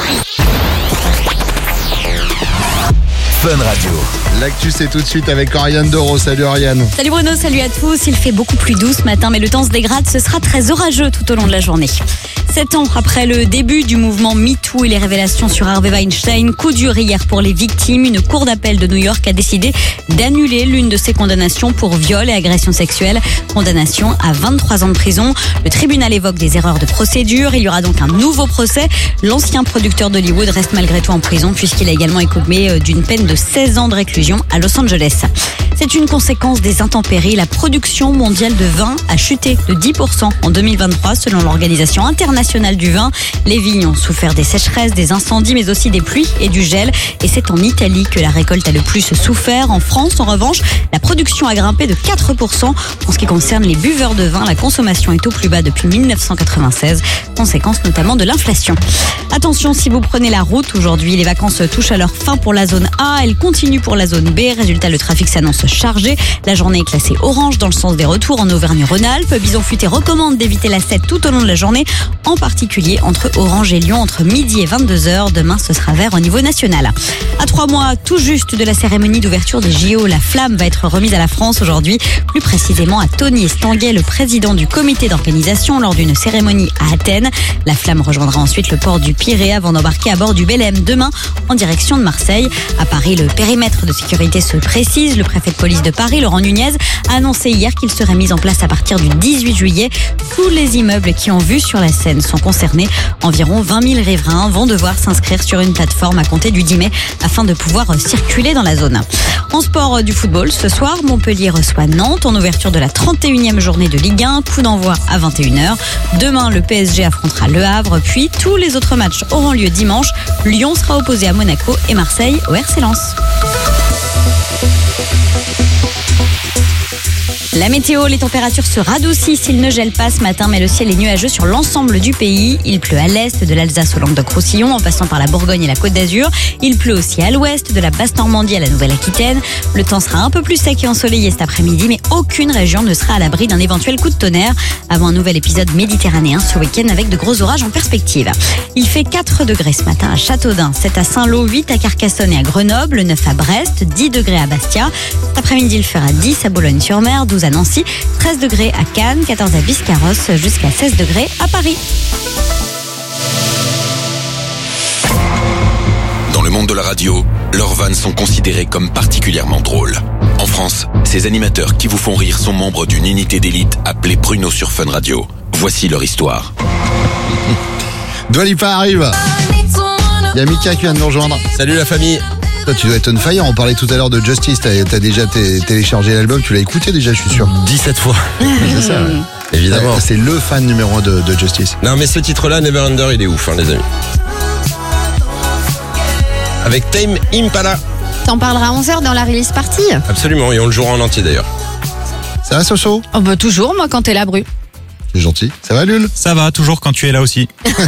Speaker 1: Fun Radio.
Speaker 3: L'actu, c'est tout de suite avec Oriane Doro. Salut Oriane.
Speaker 5: Salut Bruno, salut à tous. Il fait beaucoup plus doux ce matin, mais le temps se dégrade. Ce sera très orageux tout au long de la journée. 7 ans après le début du mouvement MeToo et les révélations sur Harvey Weinstein, coup dur hier pour les victimes. Une cour d'appel de New York a décidé d'annuler l'une de ses condamnations pour viol et agression sexuelle. Condamnation à 23 ans de prison. Le tribunal évoque des erreurs de procédure. Il y aura donc un nouveau procès. L'ancien producteur d'Hollywood reste malgré tout en prison puisqu'il a également écopé d'une peine de 16 ans de réclusion à Los Angeles. C'est une conséquence des intempéries. La production mondiale de vin a chuté de 10% en 2023 selon l'Organisation internationale du vin. Les vignes ont souffert des sécheresses, des incendies, mais aussi des pluies et du gel. Et c'est en Italie que la récolte a le plus souffert. En France, en revanche, la production a grimpé de 4%. En ce qui concerne les buveurs de vin, la consommation est au plus bas depuis 1996, conséquence notamment de l'inflation. Attention, si vous prenez la route aujourd'hui, les vacances touchent à leur fin pour la zone A. Elles continuent pour la zone B. Résultat, le trafic s'annonce chargé. La journée est classée orange dans le sens des retours en Auvergne-Rhône-Alpes. Bison Futé recommande d'éviter la 7 tout au long de la journée, en particulier entre Orange et Lyon, entre midi et 22h. Demain, ce sera vert au niveau national. À 3 mois tout juste de la cérémonie d'ouverture des JO, la flamme va être remise à la France aujourd'hui, plus précisément à Tony Estanguet, le président du comité d'organisation, lors d'une cérémonie à Athènes. La flamme rejoindra ensuite le port du Pirée avant d'embarquer à bord du Belém demain en direction de Marseille. À Paris, le périmètre de sécurité se précise. Le préfet de police de Paris, Laurent Nunez, a annoncé hier qu'il serait mis en place à partir du 18 juillet. Tous les immeubles qui ont vue sur la Seine sont concernés. Environ 20 000 riverains vont devoir s'inscrire sur une plateforme à compter du 10 mai afin de pouvoir circuler dans la zone. En sport du football, ce soir, Montpellier reçoit Nantes en ouverture de la 31e journée de Ligue 1. Coup d'envoi à 21h. Demain, le PSG affrontera Le Havre. Puis, tous les autres matchs auront lieu dimanche. Lyon sera opposé à Monaco et Marseille au RC Lens. La météo, les températures se radoucissent, il ne gèle pas ce matin, mais le ciel est nuageux sur l'ensemble du pays. Il pleut à l'est, de l'Alsace au Languedoc-Roussillon, en passant par la Bourgogne et la Côte d'Azur. Il pleut aussi à l'ouest, de la Basse-Normandie à la Nouvelle-Aquitaine. Le temps sera un peu plus sec et ensoleillé cet après-midi, mais aucune région ne sera à l'abri d'un éventuel coup de tonnerre avant un nouvel épisode méditerranéen ce week-end avec de gros orages en perspective. Il fait 4 degrés ce matin à Châteaudun, 7 à Saint-Lô, 8 à Carcassonne et à Grenoble, 9 à Brest, 10 degrés à Bastia. Cet après-midi, il fera 10 à Boulogne-sur-Mer, 12 à Nancy, 13 degrés à Cannes, 14 à Biscarrosse, jusqu'à 16 degrés à Paris.
Speaker 4: Dans le monde de la radio, leurs vannes sont considérées comme particulièrement drôles. En France, ces animateurs qui vous font rire sont membres d'une unité d'élite appelée Pruno sur Fun Radio. Voici leur histoire.
Speaker 3: Dua Lipa arrive. Il y a Mika qui vient de nous rejoindre.
Speaker 9: Salut la famille.
Speaker 3: Toi, tu dois être on fire. On parlait tout à l'heure de Justice. T'as déjà téléchargé l'album. Tu l'as écouté déjà, je suis sûr.
Speaker 9: 17 fois.
Speaker 3: C'est ça, ouais.
Speaker 9: Évidemment.
Speaker 3: C'est le fan numéro 1 de Justice.
Speaker 9: Non, mais ce titre-là, Never Under, il est ouf, hein, les amis. Avec Tame Impala.
Speaker 7: T'en parleras à 11h dans la release party.
Speaker 9: Absolument, et on le jouera en entier d'ailleurs.
Speaker 3: Ça va, Soso?
Speaker 7: Oh bah toujours, moi, quand t'es là, Bru.
Speaker 3: C'est gentil. Ça va, Lul?
Speaker 10: Ça va, toujours quand tu es là aussi.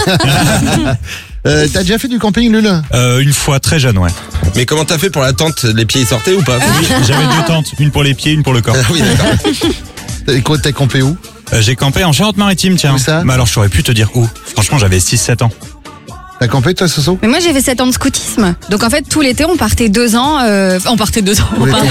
Speaker 3: T'as déjà fait du camping, Lul?
Speaker 10: Une fois, très jeune, ouais.
Speaker 9: Mais comment t'as fait pour la tente? Les pieds y sortaient ou pas?
Speaker 10: Oui, j'avais 2 tentes, une pour les pieds, une pour le corps.
Speaker 9: Oui, d'accord.
Speaker 3: T'as campé où?
Speaker 10: J'ai campé en Charente-Maritime, tiens.
Speaker 3: Où ça?
Speaker 10: Mais alors, je saurais plus te dire où. Franchement, j'avais 6-7 ans.
Speaker 3: T'as campé, toi, Soso?
Speaker 7: Mais moi, j'ai fait 7 ans de scoutisme. Donc, en fait, tout l'été, on partait 2 ans. On partait 2 ans.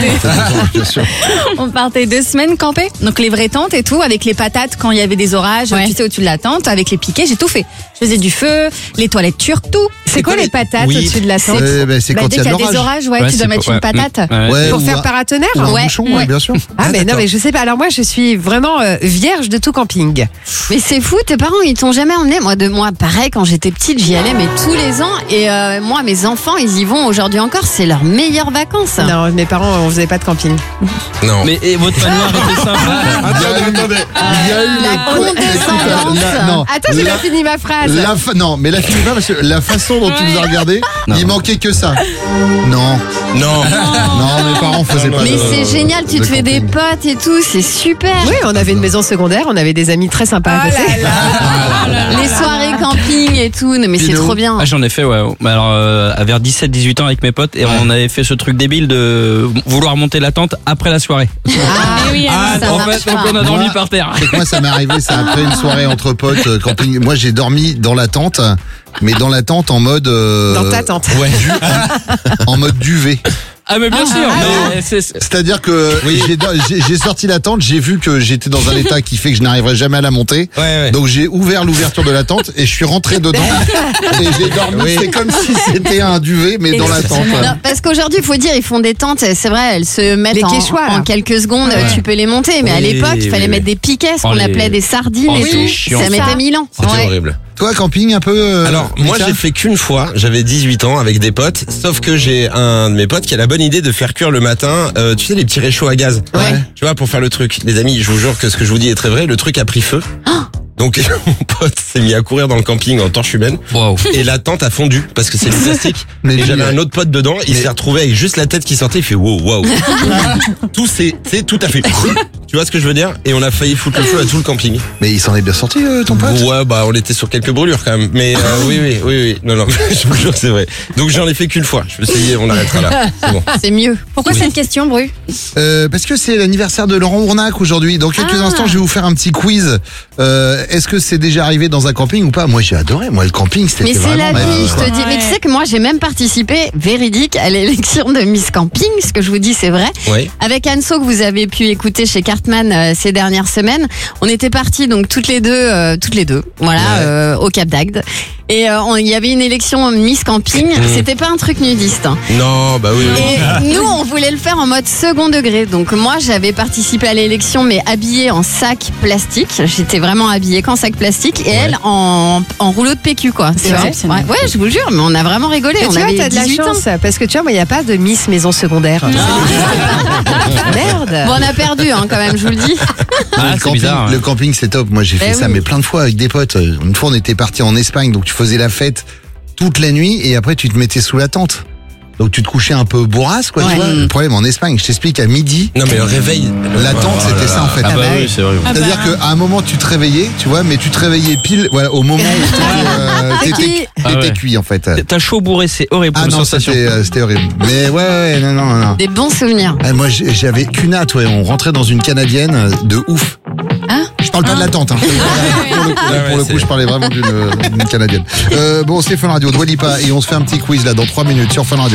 Speaker 7: On partait 2 semaines camper. Donc, les vraies tentes et tout, avec les patates quand il y avait des orages, tu sais, au-dessus de la tente, avec les piquets, j'ai tout fait. Je faisais du feu, les toilettes turques, tout.
Speaker 6: C'est quoi les patates au-dessus de la tente?
Speaker 3: C'est quand
Speaker 7: dès qu'il y a des orages, tu dois mettre une patate.
Speaker 6: Pour faire paratonnerre?
Speaker 3: Ouais, bien sûr.
Speaker 6: Ah, mais non, mais je sais pas. Alors, moi, je suis vraiment vierge de tout camping.
Speaker 7: Mais c'est fou, tes parents, ils t'ont jamais emmené. Moi, pareil, quand j'étais petite, j'y allais, mais tous les ans. Et moi, mes enfants, ils y vont aujourd'hui encore. C'est leurs meilleures vacances.
Speaker 6: Non, mes parents, on faisait pas de camping.
Speaker 9: Non.
Speaker 10: Mais votre manoir était sympa.
Speaker 9: Attendez.
Speaker 3: Il y a eu
Speaker 7: la condescendance.
Speaker 3: Non.
Speaker 6: Attends, j'ai pas fini ma phrase.
Speaker 3: Non, mais la finis pas parce que la façon façon dont tu nous as regardé, il manquait que ça. Non, mes parents faisaient pas
Speaker 7: Mais c'est génial, tu te fais des potes et tout, c'est super.
Speaker 6: Oui, on avait une maison secondaire, on avait des amis très sympas à passer.
Speaker 7: Les soirées camping et tout, mais c'est trop bien.
Speaker 8: Ah, j'en ai fait, ouais. Alors, vers 17-18 ans avec mes potes, et on avait fait ce truc débile de vouloir monter la tente après la soirée.
Speaker 7: Ça
Speaker 8: en
Speaker 7: marche
Speaker 8: fait, donc
Speaker 7: pas.
Speaker 8: on a dormi par terre.
Speaker 3: C'est que moi, ça m'est arrivé, ça après une soirée entre potes camping. Moi, j'ai dormi dans la tente, mais dans la tente en mode.
Speaker 6: Dans ta tente.
Speaker 3: Ouais. En mode duvet.
Speaker 8: Ah mais bien sûr. Mais
Speaker 3: C'est-à-dire que j'ai sorti la tente, j'ai vu que j'étais dans un état qui fait que je n'arriverais jamais à la monter. Donc j'ai ouvert l'ouverture de la tente et je suis rentré dedans et j'ai dormi. C'est comme si c'était un duvet mais dans la tente.
Speaker 7: Non, parce qu'aujourd'hui, il faut dire, ils font des tentes, c'est vrai, elles se mettent
Speaker 6: Les quechua, là.
Speaker 7: en quelques secondes, tu peux les monter. Mais à l'époque, il fallait mettre des piquets, ce qu'on appelait des sardines et tout. Ça mettait 1000 ans.
Speaker 9: C'était horrible.
Speaker 3: Toi, camping un peu
Speaker 9: Alors, moi, j'ai fait qu'une fois. J'avais 18 ans avec des potes. Sauf que j'ai un de mes potes qui a la bonne idée de faire cuire le matin, tu sais, les petits réchauds à gaz. Tu vois, pour faire le truc. Les amis, je vous jure que ce que je vous dis est très vrai. Le truc a pris feu. Donc, mon pote s'est mis à courir dans le camping en torche humaine. Et la tente a fondu parce que c'est du plastique. Et j'avais un autre pote dedans. Il s'est retrouvé avec juste la tête qui sortait. Il fait wow. Tout a fait. Tu vois ce que je veux dire? Et on a failli foutre le feu à tout le camping.
Speaker 3: Mais il s'en est bien sorti, ton pote?
Speaker 9: Ouais, bah on était sur quelques brûlures quand même. Mais oui. Non, je vous jure que c'est vrai. Donc j'en ai fait qu'une fois. Je me suis dit, on arrêtera là. C'est bon.
Speaker 7: C'est mieux.
Speaker 5: Pourquoi cette question, Bru?
Speaker 3: Parce que c'est l'anniversaire de Laurent Ournac aujourd'hui. Dans quelques instants, je vais vous faire un petit quiz. Est-ce que c'est déjà arrivé dans un camping ou pas? Moi, j'ai adoré. Moi, le camping, c'était
Speaker 7: Mais c'est la
Speaker 3: vraiment
Speaker 7: vie, je te dis. Mais tu sais que moi, j'ai même participé, véridique, à l'élection de Miss Camping. Ce que je vous dis, c'est vrai. Avec Anso, que vous avez pu écouter chez Cartman ces dernières semaines. On était partis donc toutes les deux, voilà, au Cap d'Agde. Et il y avait une élection Miss Camping. C'était pas un truc nudiste. Hein.
Speaker 9: Non, bah oui.
Speaker 7: Et nous, on voulait le faire en mode second degré. Donc moi, j'avais participé à l'élection, mais habillée en sac plastique. J'étais vraiment habillée qu'en sac plastique. Et elle, en rouleau de PQ, quoi.
Speaker 6: C'est vrai?
Speaker 7: Ouais, je vous jure, mais on a vraiment rigolé.
Speaker 6: Mais
Speaker 7: on
Speaker 6: tu vois,
Speaker 7: avait
Speaker 6: t'as de la
Speaker 7: 18
Speaker 6: chance,
Speaker 7: ans.
Speaker 6: parce que tu vois, moi, il n'y a pas de Miss Maison Secondaire. Merde.
Speaker 7: Bon, on a perdu, quand même, je vous le dis.
Speaker 3: Le camping, c'est top. Moi, j'ai fait ça, mais plein de fois avec des potes. Une fois, on était partis en Espagne, donc tu faisais la fête toute la nuit et après, tu te mettais sous la tente. Donc tu te couchais un peu bourrasse, quoi, tu vois. Le problème en Espagne, je t'explique, à midi.
Speaker 9: Non, mais le réveil.
Speaker 3: La tente, c'était ça, en fait.
Speaker 10: Ah bah oui, c'est vrai.
Speaker 3: C'est-à-dire qu'à un moment, tu te réveillais, tu vois, mais tu te réveillais pile, voilà, au moment où t'étais cuit, en fait.
Speaker 8: T'as chaud bourré, c'est horrible.
Speaker 3: Ah non, c'était horrible. Mais ouais, non.
Speaker 7: Des bons souvenirs.
Speaker 3: Moi, j'avais qu'une hâte, on rentrait dans une canadienne de ouf. Je parle pas de la tente, hein. Pour le coup, je parlais vraiment d'une canadienne. Bon, c'est Fun Radio, Dua Lipa, et on se fait un petit quiz là dans 3 minutes sur Fun Radio.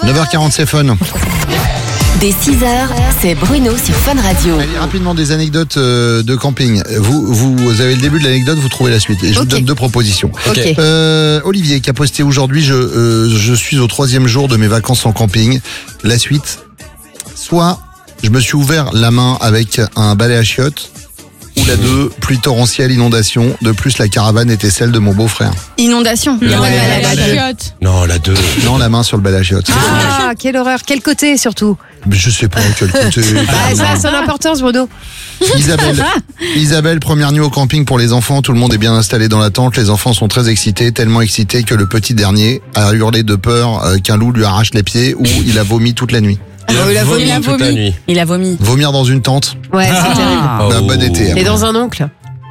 Speaker 3: 9h40, c'est Fun.
Speaker 20: Dès 6h, c'est Bruno sur Fun Radio.
Speaker 3: Allez, rapidement, des anecdotes de camping. Vous avez le début de l'anecdote, vous trouvez la suite. Et je vous donne 2 propositions.
Speaker 6: Ok.
Speaker 3: Olivier qui a posté aujourd'hui, je suis au 3e jour de mes vacances en camping. La suite, soit je me suis ouvert la main avec un balai à chiottes, ou la 2, pluie torrentielle, inondation. De plus, la caravane était celle de mon beau-frère.
Speaker 7: Inondation.
Speaker 9: Non, la 2.
Speaker 3: Non, la main sur le balai à chiottes.
Speaker 6: Ah, quelle horreur. Quel côté surtout?
Speaker 3: Mais je sais pas quel côté.
Speaker 6: Ça a son importance, Bruno.
Speaker 3: Isabelle, première nuit au camping pour les enfants. Tout le monde est bien installé dans la tente. Les enfants sont très excités, tellement excités que le petit dernier a hurlé de peur qu'un loup lui arrache les pieds ou il a vomi toute la nuit.
Speaker 9: Il a vomi toute la nuit.
Speaker 7: Il a vomi.
Speaker 3: Vomir dans une tente.
Speaker 6: Ouais, c'est terrible.
Speaker 3: Bon été.
Speaker 6: Et dans un oncle.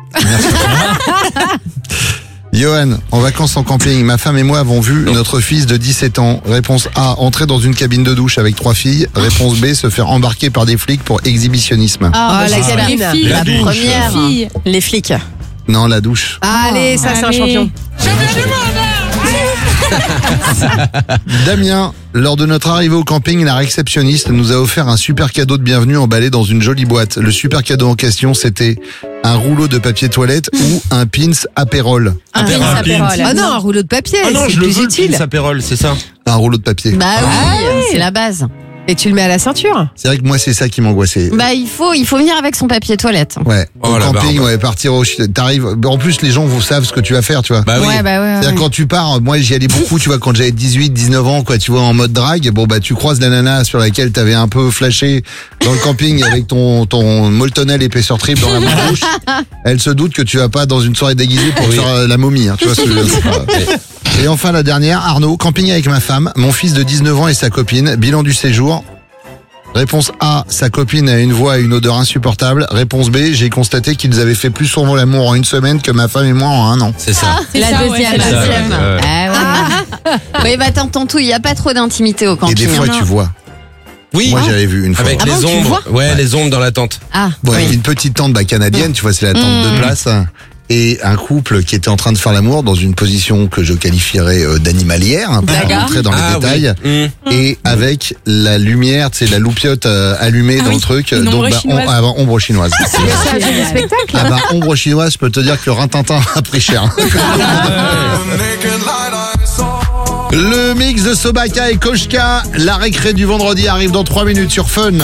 Speaker 3: Johan, en vacances en camping, ma femme et moi avons vu notre fils de 17 ans. Réponse A, entrer dans une cabine de douche avec 3 filles. Réponse B, se faire embarquer par des flics pour exhibitionnisme.
Speaker 6: La cabine.
Speaker 7: La première. Les flics.
Speaker 3: Non, la douche.
Speaker 6: Allez, ça c'est un champion.
Speaker 3: Damien, lors de notre arrivée au camping, la réceptionniste nous a offert un super cadeau de bienvenue emballé dans une jolie boîte. Le super cadeau en question, c'était un rouleau de papier toilette ou un pins apérole.
Speaker 6: Un pins apérole. Ah non, un rouleau de papier, c'est plus utile.
Speaker 9: Le pins apérole, c'est ça?
Speaker 3: Un rouleau de papier.
Speaker 7: Bah oui, c'est la base.
Speaker 6: Et tu le mets à la ceinture.
Speaker 3: C'est vrai que moi, c'est ça qui m'angoissait.
Speaker 7: Bah, il faut venir avec son papier toilette.
Speaker 3: Ouais. Au camping, ouais, partir t'arrives. En plus, les gens vous savent ce que tu vas faire, tu vois.
Speaker 9: Bah oui.
Speaker 7: Ouais.
Speaker 3: C'est-à-dire, quand tu pars, moi, j'y allais beaucoup, tu vois, quand j'avais 18, 19 ans, quoi, tu vois, en mode drague. Bon, bah, tu croises la nana sur laquelle t'avais un peu flashé dans le camping avec ton Moltonel épaisseur triple dans la main gauche. Elle se doute que tu vas pas dans une soirée déguisée pour faire la momie, hein, tu vois ce que je veux dire. Et enfin, la dernière, Arnaud, camping avec ma femme, mon fils de 19 ans et sa copine, bilan du séjour. Réponse A, sa copine a une voix et une odeur insupportable. Réponse B, j'ai constaté qu'ils avaient fait plus souvent l'amour en une semaine que ma femme et moi en un an.
Speaker 9: C'est ça.
Speaker 7: La deuxième. Oui, bah t'entends tout, il n'y a pas trop d'intimité au camping.
Speaker 3: Et des fois, tu vois.
Speaker 9: Oui.
Speaker 3: Moi, j'avais vu une fois.
Speaker 9: Avec les ombres. Ouais, les ombres dans la tente.
Speaker 7: Ah.
Speaker 3: Ouais, une petite tente canadienne, tu vois, c'est la tente de place. Et un couple qui était en train de faire l'amour dans une position que je qualifierais d'animalière, pour rentrer dans les détails, et avec la lumière, tu sais, la loupiote allumée dans le truc, donc ombre chinoise.
Speaker 6: C'est un jeu de spectacle.
Speaker 3: Ah bah, ombre chinoise, je peux te dire que Rintintin a pris cher. Le mix de Sobaka et Koshka, la récré du vendredi arrive dans 3 minutes sur Fun.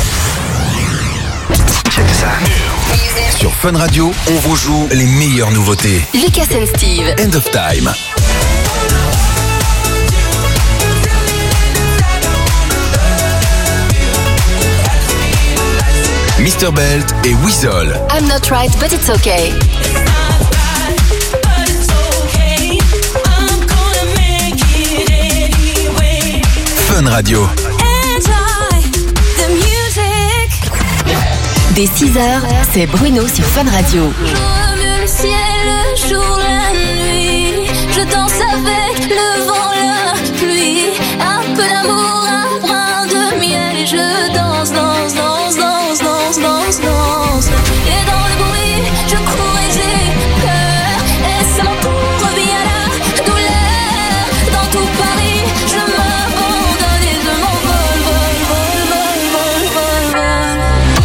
Speaker 12: Sur Fun Radio, on vous joue les meilleures nouveautés.
Speaker 20: Lucas and Steve.
Speaker 12: End of Time. Mr. Belt et Weasel.
Speaker 20: I'm not right, but it's okay.
Speaker 12: Fun Radio.
Speaker 20: Dès 6h, c'est Bruno sur Fun Radio.
Speaker 11: Je remue le ciel, le jour, la nuit. Je danse avec le vent, la pluie. Un peu d'amour, un brin de miel. Et je danse, danse, danse, danse, danse, danse, danse. Et dans le bruit, je cours et j'ai peur. Et ça m'entoure bien la douleur. Dans tout Paris, je m'abandonne et je m'envole, vol, vol, vol, vol, vol, vol.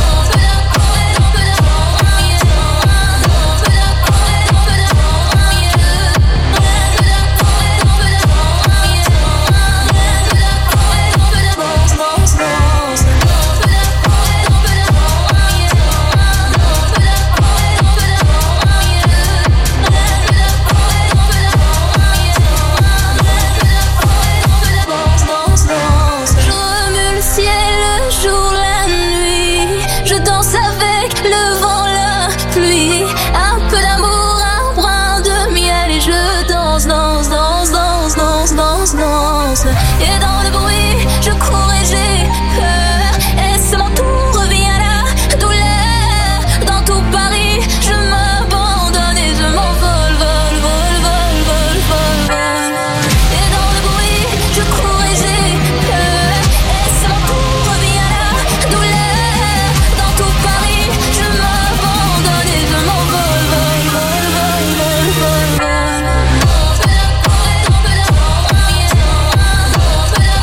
Speaker 11: Je remue le ciel, le jour, la nuit. Je danse avec le vent, la pluie. Un peu d'amour, un brin de miel. Et je danse, danse, danse, danse, danse, danse, danse. Et dans le bruit, je cours et j'ai peur. Et ça m'entoure vient la douleur. Dans tout Paris, je m'abandonne et je m'envole, vol, vol, vol, vol, vol, vol. Et dans le bruit, je cours et j'ai peur. Et ça m'entoure vient la douleur. Dans tout Paris, je m'abandonne et je m'envole, vol, vol, vol, vol, vol, vol.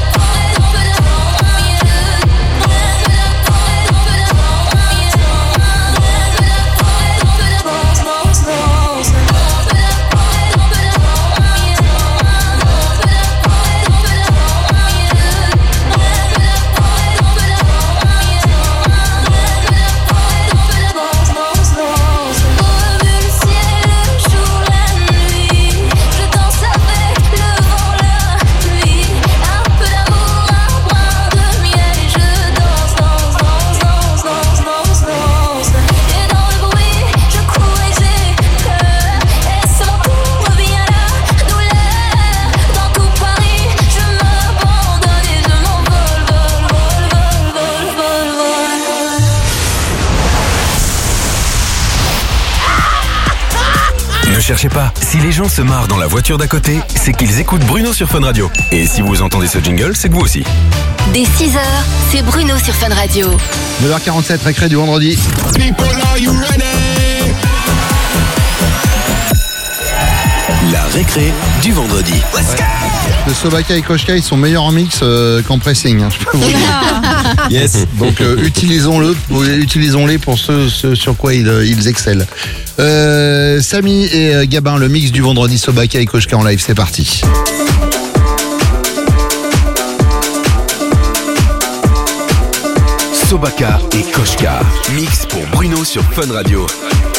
Speaker 4: cherchez pas. Si les gens se marrent dans la voiture d'à côté, c'est qu'ils écoutent Bruno sur Fun Radio. Et si vous entendez ce jingle, c'est que vous aussi.
Speaker 20: Dès 6h, c'est Bruno sur Fun Radio.
Speaker 3: 9h47, récré du vendredi.
Speaker 4: La récré du vendredi.
Speaker 3: Le Sobaka et Koshka, ils sont meilleurs en mix qu'en pressing, hein, je peux vous dire.
Speaker 9: Yes.
Speaker 3: Donc utilisons-les pour ce sur quoi ils excellent. Samy et Gabin, le mix du vendredi Sobaka et Koshka en live, c'est parti.
Speaker 4: Sobaka et Koshka. Mix pour Bruno sur Fun Radio.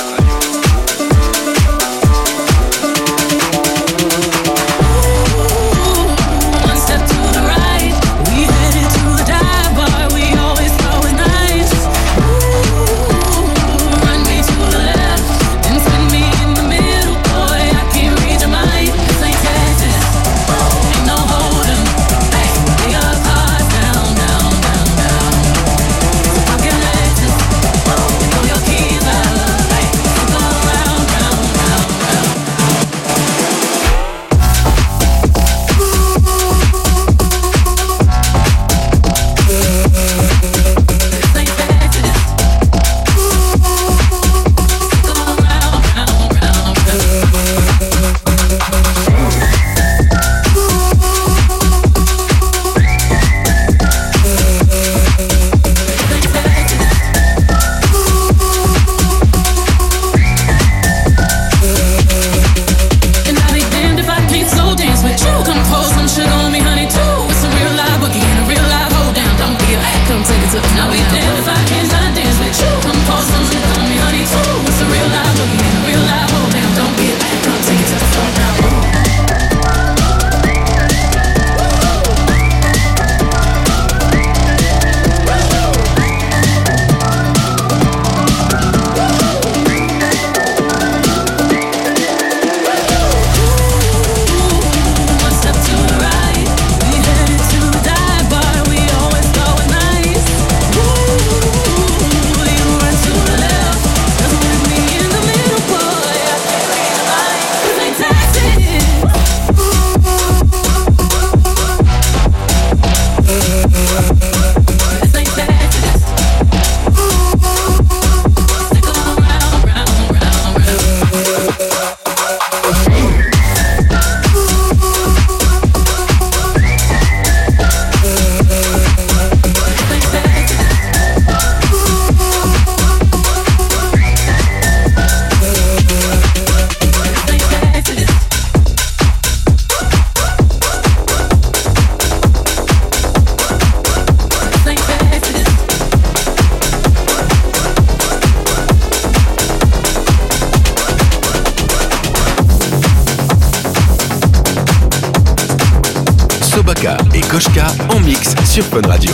Speaker 4: Sobaka et Koshka en mix sur Fun Radio.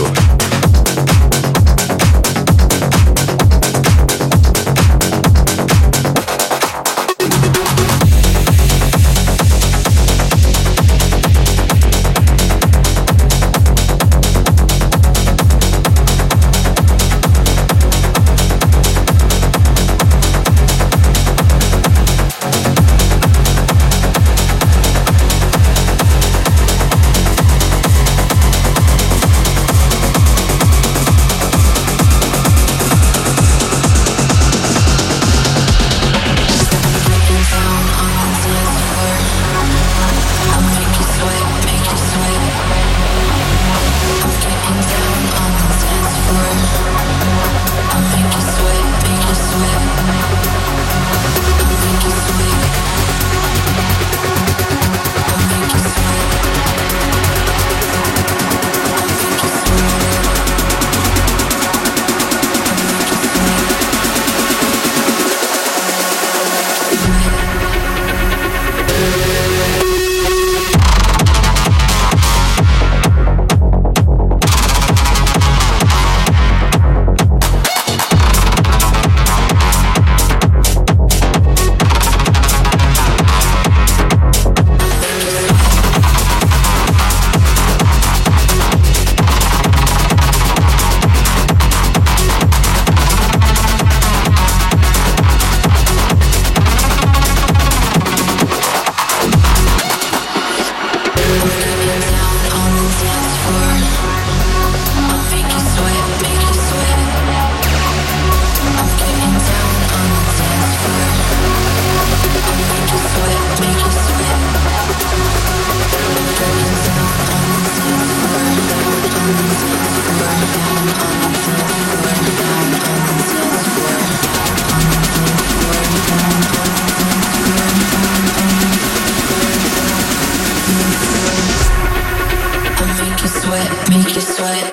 Speaker 11: make you sweat.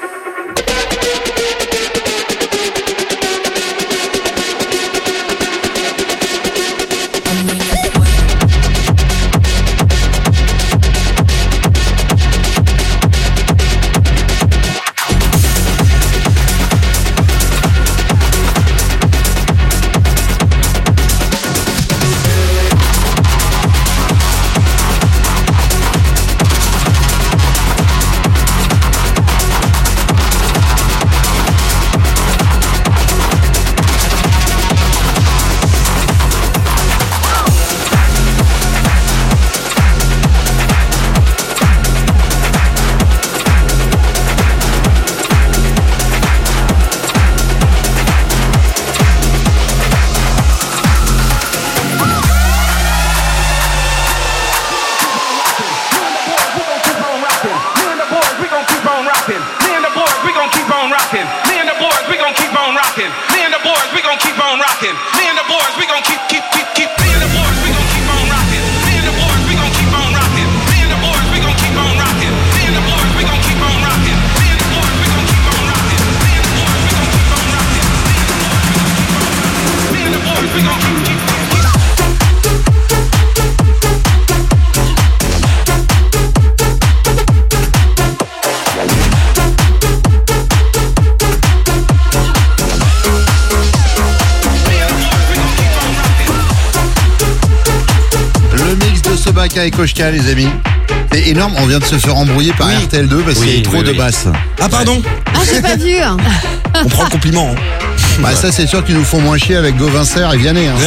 Speaker 3: Et Koshka, les amis. C'est énorme, on vient de se faire embrouiller par RTL2 parce qu'il y a trop de basses.
Speaker 9: Ah pardon.
Speaker 7: Ah, j'ai pas vu.
Speaker 9: On prend le compliment.
Speaker 3: Bah ça c'est sûr qu'ils nous font moins chier avec Gauvincer et Vianney. Hein.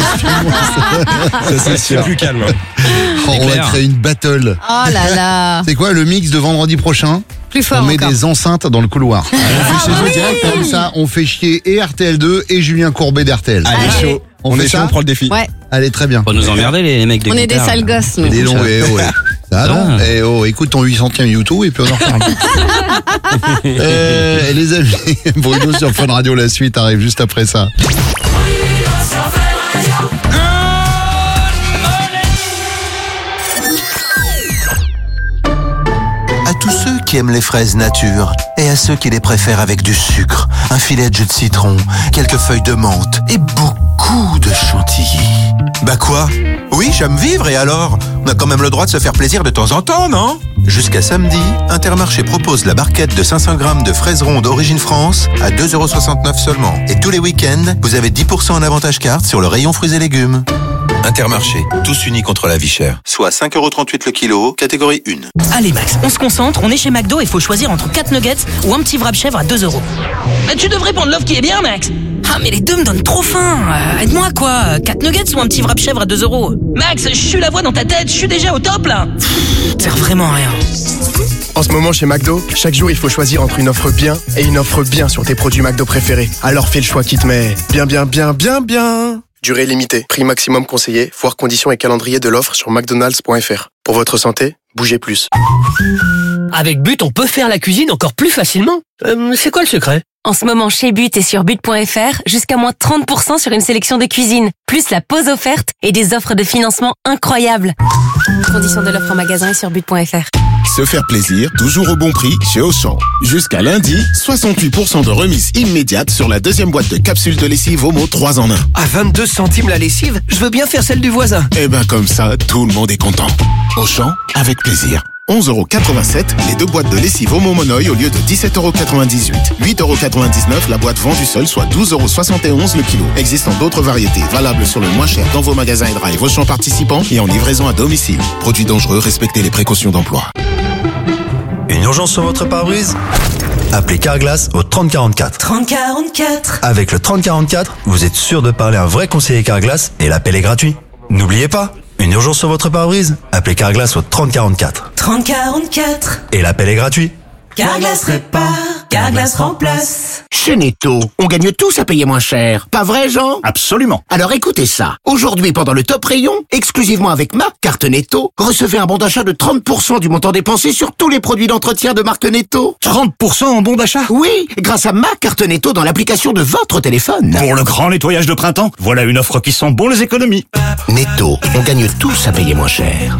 Speaker 9: Ça c'est plus calme.
Speaker 3: Oh, on va créer une battle.
Speaker 7: Oh là là.
Speaker 3: C'est quoi le mix de vendredi prochain?
Speaker 7: Plus fort.
Speaker 3: On met
Speaker 7: encore.
Speaker 3: des enceintes dans le couloir. On fait chez eux direct comme ça, on fait chier et RTL2 et Julien Courbet d'RTL.
Speaker 9: Allez, chaud. On est chaud, on prend le défi.
Speaker 7: Ouais.
Speaker 3: Allez, très bien.
Speaker 8: Faut nous emmerder les mecs des
Speaker 7: On est des
Speaker 8: guitares.
Speaker 7: sales gosses, nous.
Speaker 3: Dis donc, Ça non. Écoute ton 800e YouTube et puis on en reparle. Les amis, Bruno sur Fun Radio, la suite arrive juste après ça.
Speaker 1: À tous ceux qui aiment les fraises nature et à ceux qui les préfèrent avec du sucre, un filet de jus de citron, quelques feuilles de menthe et beaucoup de chantilly. Bah quoi? Oui, j'aime vivre et alors? On a quand même le droit de se faire plaisir de temps en temps, non? Jusqu'à samedi, Intermarché propose la barquette de 500 grammes de fraises rondes Origine France à 2,69€ seulement. Et tous les week-ends, vous avez 10% en avantage carte sur le rayon fruits et légumes. Intermarché, tous unis contre la vie chère. Soit 5,38€ le kilo, catégorie 1.
Speaker 21: Allez Max, on se concentre, on est chez McDo et faut choisir entre 4 nuggets ou un petit wrap chèvre à 2€. Mais tu devrais prendre l'offre qui est bien Max. Ah mais les deux me donnent trop faim. Aide-moi quoi, 4 nuggets ou un petit wrap chèvre à 2€. Max, je suis la voix dans ta tête, je suis déjà au top là. Pff, sert vraiment à rien.
Speaker 13: En ce moment chez McDo, chaque jour il faut choisir entre une offre bien et une offre bien sur tes produits McDo préférés. Alors fais le choix qui te met bien. Durée limitée, prix maximum conseillé, voir conditions et calendrier de l'offre sur mcdonalds.fr. Pour votre santé, bougez plus.
Speaker 21: Avec But, on peut faire la cuisine encore plus facilement. C'est quoi le secret?
Speaker 2: En ce moment, chez But et sur but.fr, jusqu'à moins 30% sur une sélection de cuisine, plus la pause offerte et des offres de financement incroyables. Conditions de l'offre en magasin et sur but.fr.
Speaker 23: Se faire plaisir, toujours au bon prix chez Auchan. Jusqu'à lundi, 68% de remise immédiate sur la deuxième boîte de capsules de lessive Omo 3 en 1.
Speaker 14: À 22 centimes la lessive, je veux bien faire celle du voisin.
Speaker 23: Et ben comme ça, tout le monde est content. Auchan, avec plaisir. 11,87€ les deux boîtes de lessive Omo Monoï au lieu de 17,98€. 8,99€ la boîte vendue seule, soit 12,71€ le kilo. Existant d'autres variétés, valables sur le moins cher dans vos magasins et drive Auchan participants et en livraison à domicile. Produits dangereux, respectez les précautions d'emploi.
Speaker 16: Une urgence sur votre pare-brise? Appelez Carglass au 3044.
Speaker 21: 3044.
Speaker 16: Avec le 3044, vous êtes sûr de parler à un vrai conseiller Carglass et l'appel est gratuit. N'oubliez pas, une urgence sur votre pare-brise? Appelez Carglass au 3044.
Speaker 21: 3044.
Speaker 16: Et l'appel est gratuit.
Speaker 21: Carglass répare, Carglass remplace.
Speaker 24: Chez Netto, on gagne tous à payer moins cher. Pas vrai, Jean?
Speaker 25: Absolument.
Speaker 24: Alors écoutez ça. Aujourd'hui, pendant le top rayon, exclusivement avec ma carte Netto, recevez un bon d'achat de 30% du montant dépensé sur tous les produits d'entretien de marque Netto.
Speaker 25: 30% en bon d'achat?
Speaker 24: Oui, grâce à ma carte Netto dans l'application de votre téléphone.
Speaker 25: Pour le grand nettoyage de printemps, voilà une offre qui sent bon les économies.
Speaker 24: Netto, on gagne tous à payer moins cher.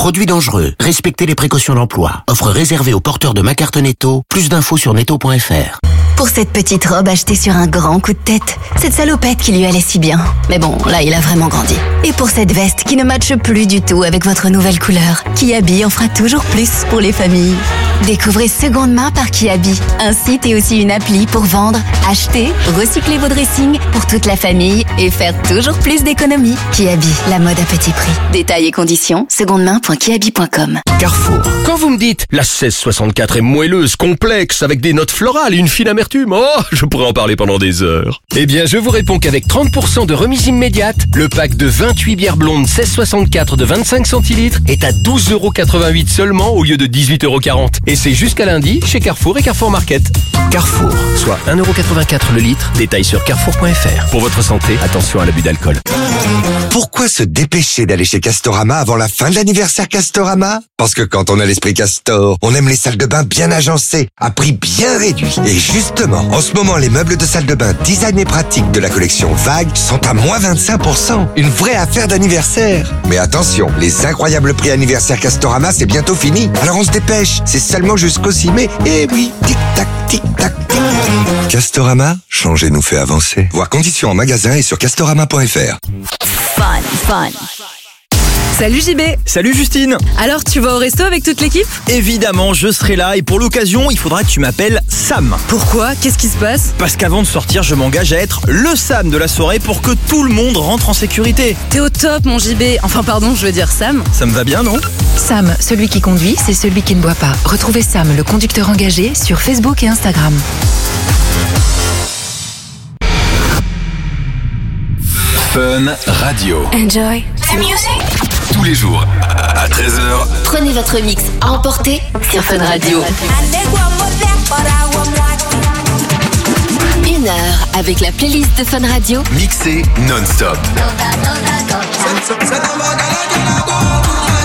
Speaker 24: Produits dangereux. Respectez les précautions d'emploi. Offre réservée aux porteurs de ma carte Netto. Plus d'infos sur netto.fr.
Speaker 20: Pour cette petite robe achetée sur un grand coup de tête, cette salopette qui lui allait si bien. Mais bon, là, il a vraiment grandi. Et pour cette veste qui ne matche plus du tout avec votre nouvelle couleur, Kiabi en fera toujours plus pour les familles. Découvrez Seconde Main par Kiabi, un site et aussi une appli pour vendre, acheter, recycler vos dressings pour toute la famille et faire toujours plus d'économies. Kiabi, la mode à petit prix. Détails et conditions, secondemain.kiabi.com.
Speaker 14: Carrefour. Quand vous me dites la 1664 est moelleuse, complexe, avec des notes florales et une fine amertume, oh, je pourrais en parler pendant des heures. Eh bien, je vous réponds qu'avec 30% de remise immédiate, le pack de 28 bières blondes 1664 de 25 centilitres est à 12,88€ seulement au lieu de 18,40€. Et c'est jusqu'à lundi chez Carrefour et Carrefour Market. Carrefour, soit 1,84€ le litre. Détail sur carrefour.fr. Pour votre santé, attention à l'abus d'alcool.
Speaker 15: Pourquoi se dépêcher d'aller chez Castorama avant la fin de l'anniversaire Castorama? Parce que quand on a l'esprit Castor, on aime les salles de bain bien agencées, à prix bien réduit. Et justement, en ce moment, les meubles de salle de bain design et pratique de la collection Vague sont à moins 25%. Une vraie affaire d'anniversaire. Mais attention, les incroyables prix anniversaire Castorama, c'est bientôt fini. Alors on se dépêche, c'est seulement jusqu'au 6 mai. Et oui, tic-tac, tic-tac, tic. Castorama, changer nous fait avancer. Voir conditions en magasin et sur castorama.fr.
Speaker 17: Fun. Salut JB.
Speaker 18: Salut Justine.
Speaker 17: Alors, tu vas au resto avec toute l'équipe?
Speaker 18: Évidemment, je serai là et pour l'occasion, il faudra que tu m'appelles Sam.
Speaker 17: Pourquoi? Qu'est-ce qui se passe?
Speaker 18: Parce qu'avant de sortir, je m'engage à être le Sam de la soirée pour que tout le monde rentre en sécurité.
Speaker 17: T'es au top, mon JB. Enfin, pardon, je veux dire Sam.
Speaker 18: Ça me va bien, non?
Speaker 19: Sam, celui qui conduit, c'est celui qui ne boit pas. Retrouvez Sam, le conducteur engagé, sur Facebook et Instagram.
Speaker 4: Fun Radio.
Speaker 20: Enjoy the music.
Speaker 4: Tous les jours à 13h.
Speaker 20: Prenez votre mix à emporter sur Fun Radio. 1 heure avec la playlist de Fun Radio.
Speaker 4: Mixé non-stop.